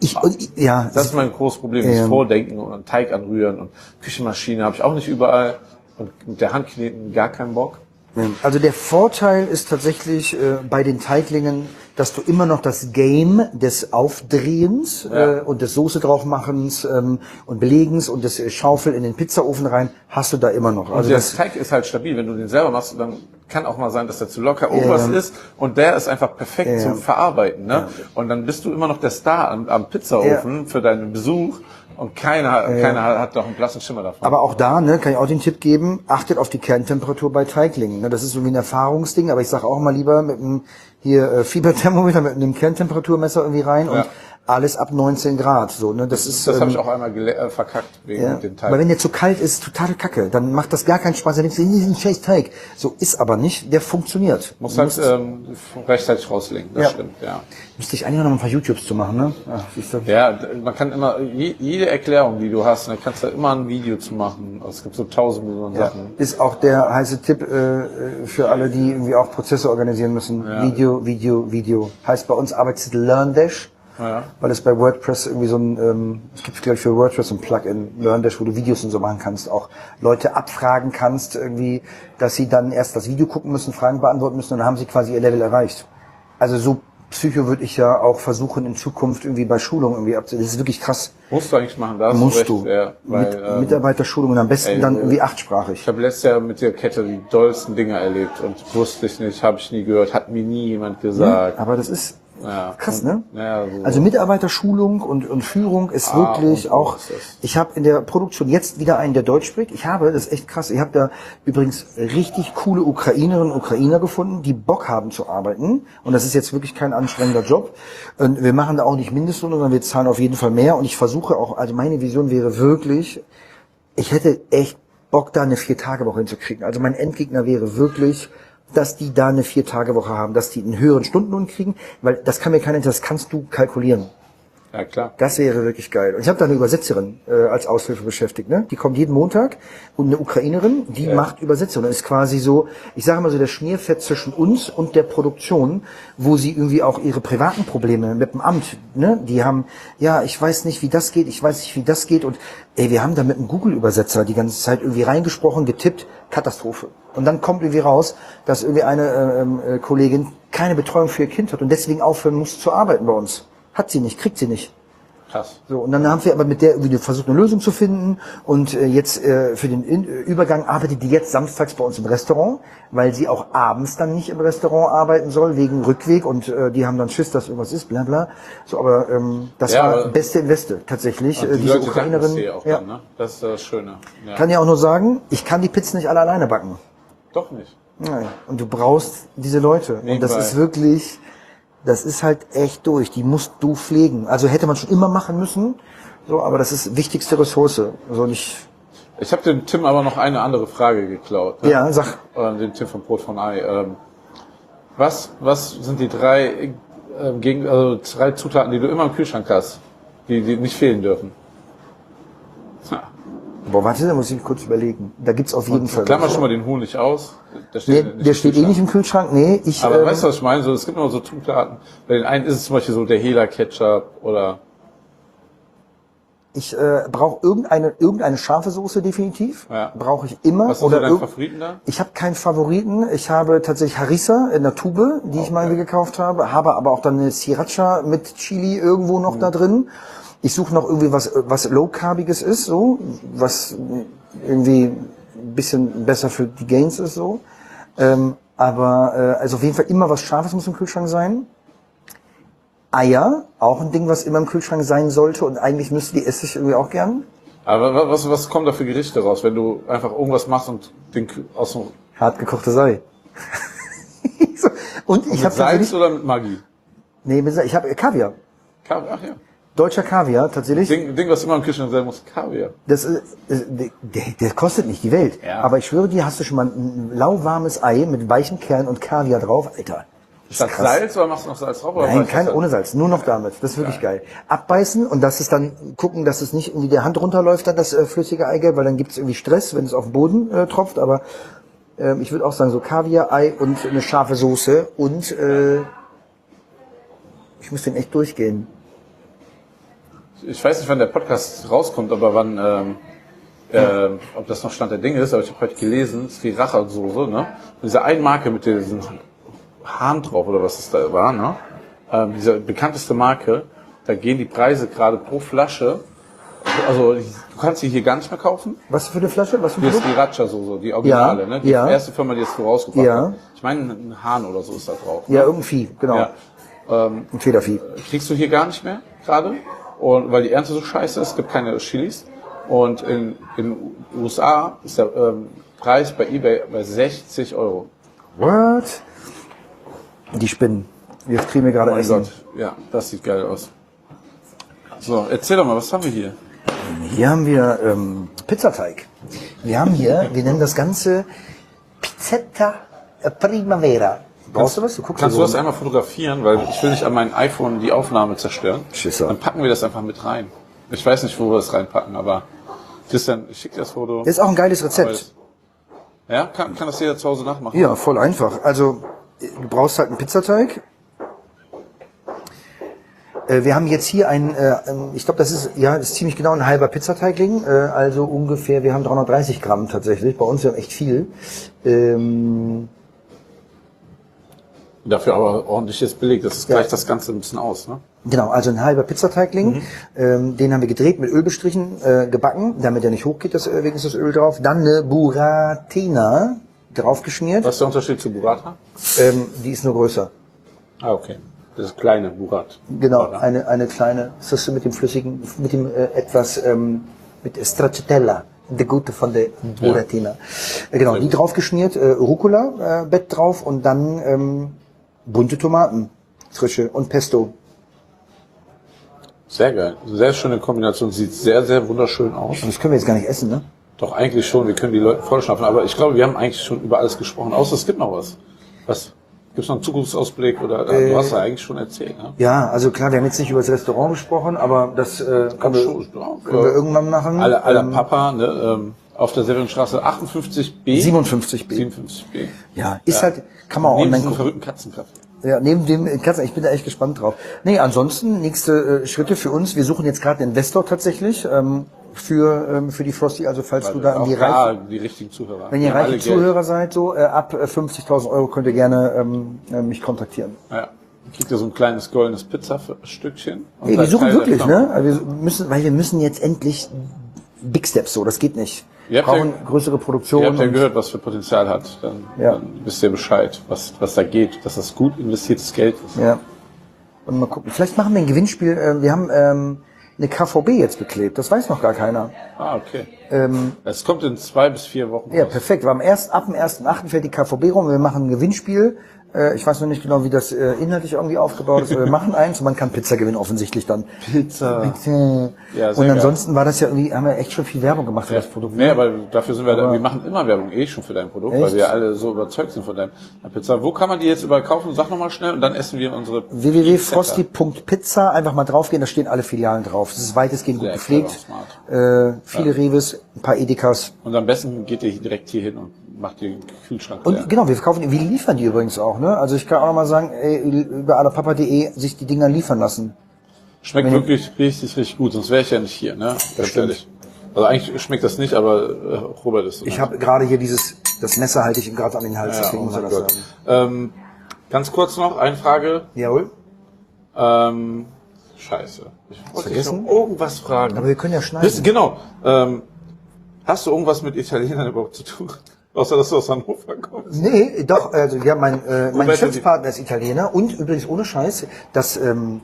ja. Das ist mein großes Problem, das Vordenken und Teig anrühren und Küchenmaschine habe ich auch nicht überall und mit der Hand kneten gar keinen Bock. Also der Vorteil ist tatsächlich bei den Teiglingen, dass du immer noch das Game des Aufdrehens und des Soße draufmachens und Belegens und des Schaufeln in den Pizzaofen rein, hast du da immer noch. Also der Teig ist halt stabil, wenn du den selber machst, dann kann auch mal sein, dass der zu locker irgendwas ist und der ist einfach perfekt zum Verarbeiten. Ne? Und dann bist du immer noch der Star am Pizzaofen für deinen Besuch. Und keiner hat doch einen blassen Schimmer davon. Aber auch da, ne, kann ich auch den Tipp geben, achtet auf die Kerntemperatur bei Teiglingen. Ne, das ist irgendwie ein Erfahrungsding, aber ich sage auch mal lieber mit einem Fieberthermometer, mit einem Kerntemperaturmesser irgendwie rein und alles ab 19 Grad. So, ne, das habe ich auch einmal verkackt wegen dem Teig. Aber wenn der zu kalt ist, total kacke, dann macht das gar keinen Spaß. Dann denkst du, das ist ein scheiß Teig. So ist aber nicht, der funktioniert. Muss halt rechtzeitig rauslegen, das stimmt, ja. Müsste ich eigentlich noch mal ein paar YouTubes zu machen, ne? Ach, ja, man kann immer, jede Erklärung, die du hast, dann kannst du immer ein Video zu machen. Also es gibt so 1000 Millionen Sachen. Ist auch der heiße Tipp für alle, die irgendwie auch Prozesse organisieren müssen. Ja. Video. Heißt bei uns Arbeitstitel LearnDash. Ja. Weil es bei WordPress irgendwie so es gibt glaube ich für WordPress ein Plugin, LearnDash, wo du Videos und so machen kannst, auch Leute abfragen kannst irgendwie, dass sie dann erst das Video gucken müssen, Fragen beantworten müssen und dann haben sie quasi ihr Level erreicht. Also so Psycho würde ich ja auch versuchen in Zukunft irgendwie bei Schulungen irgendwie abzunehmen. Das ist wirklich krass. Musst du eigentlich machen, da hast musst du recht. Du. Weil, Mitarbeiterschulungen am besten dann irgendwie 8-sprachig. Ich habe letztes Jahr mit der Kette die dollsten Dinger erlebt und wusste ich nicht, habe ich nie gehört, hat mir nie jemand gesagt. Ja, aber das ist Ja. Krass, ne? Ja, so. Also Mitarbeiterschulung und Führung ist wirklich und auch, ist das. ich habe in der Produktion jetzt wieder einen, der Deutsch spricht. Das ist echt krass, ich habe da übrigens richtig coole Ukrainerinnen und Ukrainer gefunden, die Bock haben zu arbeiten. Und das ist jetzt wirklich kein anstrengender Job. Und wir machen da auch nicht Mindestlohn, sondern wir zahlen auf jeden Fall mehr. Und ich versuche auch, also meine Vision wäre wirklich, ich hätte echt Bock, da eine 4-Tage-Woche hinzukriegen. Also mein Endgegner wäre wirklich, dass die da eine 4-Tage-Woche haben, dass die einen höheren Stundenlohn kriegen, weil das kann mir keiner, das kannst du kalkulieren. Ja, klar. Das wäre wirklich geil. Und ich habe da eine Übersetzerin als Aushilfe beschäftigt. Ne? Die kommt jeden Montag und eine Ukrainerin, die macht Übersetzung. Das ist quasi so, ich sage mal so, der Schmierfett zwischen uns und der Produktion, wo sie irgendwie auch ihre privaten Probleme mit dem Amt, ne? Die haben, ja, ich weiß nicht, wie das geht, und wir haben da mit einem Google-Übersetzer die ganze Zeit irgendwie reingesprochen, getippt, Katastrophe. Und dann kommt irgendwie raus, dass irgendwie eine Kollegin keine Betreuung für ihr Kind hat und deswegen aufhören muss zu arbeiten bei uns. Hat sie nicht, kriegt sie nicht. Krass. So, und dann haben wir aber mit der irgendwie versucht, eine Lösung zu finden. Und jetzt für den Übergang arbeitet die jetzt samstags bei uns im Restaurant, weil sie auch abends dann nicht im Restaurant arbeiten soll, wegen Rückweg. Und die haben dann Schiss, dass irgendwas ist, bla bla. So, aber das war beste Investe tatsächlich. Und die Diese Leute Ukrainerin. dir auch dann, ne? Das ist das Schöne. Ja. Kann ja auch nur sagen, ich kann die Pizzen nicht alle alleine backen. Doch nicht. Nein. Und du brauchst diese Leute. Und das ist wirklich, das ist halt echt durch. Die musst du pflegen. Also hätte man schon immer machen müssen. So, aber das ist wichtigste Ressource. Also nicht. Ich habe dem Tim aber noch eine andere Frage geklaut. Ne? Ja, sag. Dem Tim von Brot von Ei. Was sind die drei Zutaten, die du immer im Kühlschrank hast, die nicht fehlen dürfen? Boah, warte, da muss ich kurz überlegen. Da gibt's auf jeden Fall. Klammer schon mal den Huhn nicht aus. Der steht eh nicht im Kühlschrank. Nee, aber weißt du, was ich meine? So, es gibt immer so Zutaten. Bei den einen ist es zum Beispiel so der Hela Ketchup oder. Ich brauche irgendeine scharfe Soße definitiv. Ja. Brauche ich immer. Was sind so deine Favoriten da? Ich habe keinen Favoriten. Ich habe tatsächlich Harissa in der Tube, die ich mal gekauft habe. Habe aber auch dann eine Sriracha mit Chili irgendwo noch da drin. Ich suche noch irgendwie was low-carbiges ist, so, was irgendwie ein bisschen besser für die Gains ist, so. Also auf jeden Fall immer was Scharfes muss im Kühlschrank sein. Eier, auch ein Ding, was immer im Kühlschrank sein sollte, und eigentlich esse ich irgendwie auch gern. Aber was kommt da für Gerichte raus, wenn du einfach irgendwas machst und aus dem hartgekochtes Ei. Und ich habe Salz oder mit Maggi? Nee, ich habe Kaviar. Ach ja. Deutscher Kaviar, tatsächlich. Ding, was immer im Kühlschrank sein muss, Kaviar. Der kostet nicht die Welt. Ja. Aber ich schwöre dir, hast du schon mal ein lauwarmes Ei mit weichem Kern und Kaviar drauf? Alter. Statt Salz, oder machst du noch Salz drauf? Oder Nein, ohne Salz, nur noch damit. Das ist wirklich geil. Abbeißen und das ist dann gucken, dass es nicht irgendwie der Hand runterläuft, dann das flüssige Eigelb, weil dann gibt es irgendwie Stress, wenn es auf den Boden tropft. Aber ich würde auch sagen, so Kaviar, Ei und eine scharfe Soße. Und ich muss den echt durchgehen. Ich weiß nicht, wann der Podcast rauskommt, aber ob das noch Stand der Dinge ist, aber ich habe heute gelesen, Sriracha-Soße, ne? Diese eine Marke mit diesem Hahn drauf, oder was es da war, ne? Diese bekannteste Marke, da gehen die Preise gerade pro Flasche, also du kannst sie hier gar nicht mehr kaufen. Was für eine Flasche? Was für Die ein Produkt? Sriracha-Soße, die Originale, ne? Die erste Firma, die es so rausgebracht hat. Ich meine, ein Hahn oder so ist da drauf. Ne? Ja, irgendein Vieh, genau. Ja. Ein Federvieh. Kriegst du hier gar nicht mehr, gerade. Und weil die Ernte so scheiße ist, es gibt keine Chilis. Und in den USA ist der Preis bei eBay bei 60 €. What? Die Spinnen. Jetzt kriegen wir gerade Oh mein Essen. Gott, ja, das sieht geil aus. So, erzähl doch mal, was haben wir hier? Hier haben wir Pizzateig. Wir nennen das Ganze Pizzetta Primavera. Brauchst du was? Kannst du das einmal fotografieren, weil ich will nicht an meinem iPhone die Aufnahme zerstören. Schisser. Dann packen wir das einfach mit rein. Ich weiß nicht, wo wir das reinpacken, aber Christian, ich schicke dir das Foto. Das ist auch ein geiles Rezept. Ja, kann das jeder zu Hause nachmachen? Ja, voll einfach. Also, du brauchst halt einen Pizzateig. Wir haben jetzt hier ich glaube, das ist ziemlich genau ein halber Pizzateigling. Also ungefähr, wir haben 330 Gramm tatsächlich. Bei uns ja echt viel. Dafür aber ordentliches Beleg, das gleicht das Ganze ein bisschen aus, ne? Genau, also ein halber Pizzateigling. Den haben wir gedreht, mit Öl bestrichen, gebacken, damit er nicht hochgeht, wegen das Öl drauf. Dann eine Buratina draufgeschmiert. Was ist der Unterschied zu Burrata? Die ist nur größer. Ah, okay. Das kleine Murat. Genau, Oder? eine kleine, das ist mit dem flüssigen, mit dem mit Stracciatella, der gute von der Buratina. Genau, die draufgeschmiert, Rucola, Bett drauf und dann bunte Tomaten, frische und Pesto. Sehr geil. Sehr schöne Kombination. Sieht sehr, sehr wunderschön aus. Und das können wir jetzt gar nicht essen, ne? Doch, eigentlich schon. Wir können die Leute vollschnapfen. Aber ich glaube, wir haben eigentlich schon über alles gesprochen. Außer es gibt noch was. Was? Gibt's noch einen Zukunftsausblick? Oder du hast ja eigentlich schon erzählt, ne? Ja, also klar, wir haben jetzt nicht über das Restaurant gesprochen, aber das können wir irgendwann machen. Aller Papa, ne? Auf der Severinstraße 58b. 57b. 57b. Ja, ist halt, kann man auch Neben online diesem gucken. verrückten Katzenkaffee. Ja, neben dem Katzen, ich bin da echt gespannt drauf. Nee, ansonsten, nächste Schritte für uns. Wir suchen jetzt gerade einen Investor tatsächlich, für die Frosty, also falls du da in die Reihe, die richtigen Zuhörer. wenn ihr Wir haben reiche alle Geld. Zuhörer seid, so, ab 50.000 Euro könnt ihr gerne mich kontaktieren. Ja. Kriegt ihr so ein kleines goldenes Pizzastückchen. Und Ey, wir seid suchen Teil der wirklich, Firma. ne? Weil wir müssen jetzt endlich Big Steps, so, das geht nicht. Ihr Wir habt brauchen größere Produktion. Ihr habt ja und- gehört, was für Potenzial hat. Dann wisst ihr Bescheid, was da geht, dass das gut investiertes Geld ist. Ja. Und mal gucken. Vielleicht machen wir ein Gewinnspiel. Wir haben eine KVB jetzt beklebt. Das weiß noch gar keiner. Ah, okay. Es kommt in 2 bis 4 Wochen. Ja, raus. perfekt. Ab dem 1.8. fährt die KVB rum. Wir machen ein Gewinnspiel. Ich weiß noch nicht genau, wie das inhaltlich irgendwie aufgebaut ist. Aber wir machen eins und man kann Pizza gewinnen offensichtlich dann. Pizza. Ja, sehr Und ansonsten war das ja irgendwie, haben wir echt schon viel Werbung gemacht für das Produkt. Nee, aber dafür sind wir da, wir machen immer Werbung schon für dein Produkt, weil Echt? wir alle so überzeugt sind von deiner Pizza. Wo kann man die jetzt kaufen? Sag nochmal schnell und dann essen wir unsere www.frosty.pizza. Einfach mal draufgehen, da stehen alle Filialen drauf. Das ist weitestgehend gut Sehr gepflegt. clever, Viele Reves, ein paar Edekas. Und am besten geht ihr direkt hier hin und macht den Kühlschrank Und leer. genau, wir liefern die übrigens auch, ne? Also ich kann auch noch mal sagen, über allerpapa.de sich die Dinger liefern lassen. Schmeckt wirklich richtig, richtig gut, sonst wäre ich ja nicht hier, ne? Ganz stimmt. ehrlich. Also eigentlich schmeckt das nicht, aber Robert ist so. Ich habe gerade hier das Messer halte ich ihm gerade an den Hals, deswegen muss er mein das Gott. sagen. Ganz kurz noch, eine Frage. Jawohl. Scheiße. Ich wollte dich vergessen? noch irgendwas fragen. Aber wir können ja schneiden. Genau. Hast du irgendwas mit Italienern überhaupt zu tun? Außer, dass du aus Hannover kommst. Nee, doch, also ja, mein Roberto, Geschäftspartner ist Italiener und übrigens ohne Scheiß, das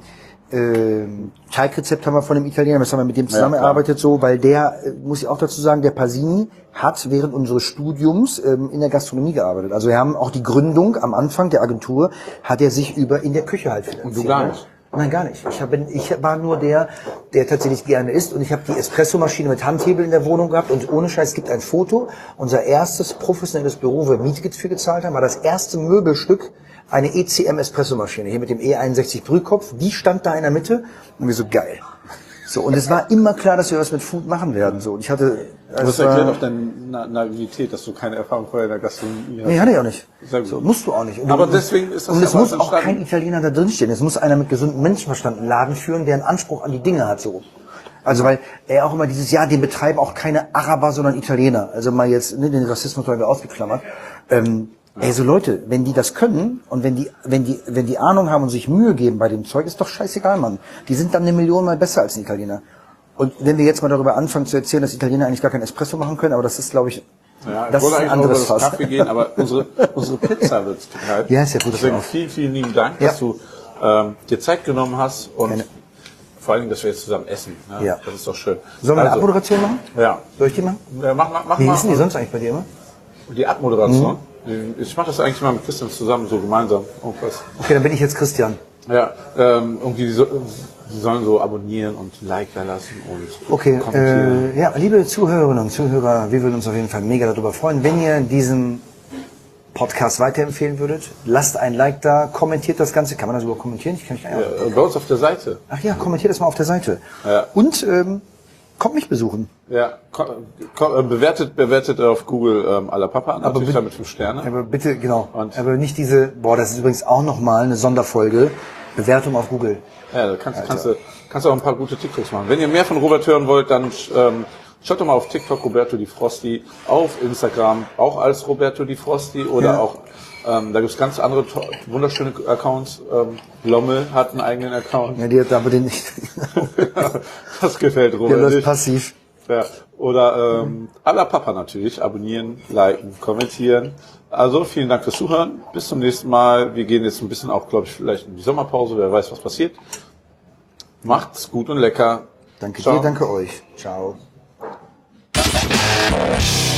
Teigrezept haben wir von dem Italiener, das haben wir mit dem zusammengearbeitet, so, weil der, muss ich auch dazu sagen, der Pasini hat während unseres Studiums in der Gastronomie gearbeitet. Also wir haben auch die Gründung am Anfang der Agentur, hat er sich in der Küche halt finanziert. Und du gar nicht? Nein, gar nicht. Ich war nur der tatsächlich gerne isst und ich habe die Espressomaschine mit Handhebel in der Wohnung gehabt und ohne Scheiß, es gibt ein Foto. Unser erstes professionelles Büro, wo wir Miete für gezahlt haben, war das erste Möbelstück, eine ECM Espressomaschine, hier mit dem E61 Brühkopf, die stand da in der Mitte und wir so, geil. So, und es war immer klar, dass wir was mit Food machen werden, so. Und ich hatte, Das erklärt auch deine Naivität, dass du keine Erfahrung vorher in der Gastronomie hast. nee, hatte ich auch nicht. Sehr gut. So, musst du auch nicht. Und Aber du- deswegen ist das Und ja es was muss auch entstanden. kein Italiener da drin stehen. Es muss einer mit gesundem Menschenverstand einen Laden führen, der einen Anspruch an die Dinge hat, so. Also, weil er auch immer den betreiben auch keine Araber, sondern Italiener. Also mal jetzt, ne, den Rassismus mal wieder ausgeklammert. Ey, so Leute, wenn die das können und wenn die Ahnung haben und sich Mühe geben bei dem Zeug, ist doch scheißegal, Mann. Die sind dann 1 Million mal besser als ein Italiener. Und wenn wir jetzt mal darüber anfangen zu erzählen, dass Italiener eigentlich gar kein Espresso machen können, aber das ist, glaube ich, Ja, ich das ist wollte ein eigentlich noch über anderes das Fass. Kaffee gehen, aber unsere Pizza wird total. Ja, ist ja gut, Deswegen dass du vielen, vielen lieben Dank, Ja. dass du dir Zeit genommen hast und Gerne. vor allen Dingen, dass wir jetzt zusammen essen. Ne? Ja. Das ist doch schön. Sollen wir eine Also, Abmoderation machen? Ja. Soll ich die machen? Ja, mach Wie mal. hießen die sonst eigentlich bei dir immer? Die Abmoderation. Mhm. Ich mache das eigentlich mal mit Christian zusammen, so gemeinsam. Irgendwas. Okay, dann bin ich jetzt Christian. Ja, irgendwie die sollen so abonnieren und ein Like da lassen und Okay, kommentieren. ja, liebe Zuhörerinnen und Zuhörer, wir würden uns auf jeden Fall mega darüber freuen, wenn ihr diesen Podcast weiterempfehlen würdet. Lasst ein Like da, kommentiert das Ganze. Kann man das überhaupt kommentieren? Ich kann nicht Bei uns auf der Seite. Ach ja, kommentiert das mal auf der Seite. Ja. Und kommt mich besuchen. Ja, bewertet auf Google Alla Papa, natürlich bitte- mit 5 Sterne. Aber bitte, genau. Und? Aber nicht das ist übrigens auch nochmal eine Sonderfolge. Bewertung auf Google. Ja, da kannst du auch ein paar gute TikToks machen. Wenn ihr mehr von Robert hören wollt, dann schaut doch mal auf TikTok Roberto Di Frosti, auf Instagram auch als Roberto Di Frosti oder Ja. auch, da gibt's ganz andere wunderschöne Accounts. Lommel hat einen eigenen Account. Ja, die hat aber den nicht. Das gefällt Der Robert läuft nicht. passiv. Ja. Oder Alla Papa natürlich, abonnieren, liken, kommentieren Also vielen Dank fürs Zuhören. Bis zum nächsten Mal. Wir gehen jetzt ein bisschen auch, glaube ich, vielleicht in die Sommerpause. Wer weiß, was passiert. Macht's gut und lecker. Danke Ciao. dir, danke euch. Ciao.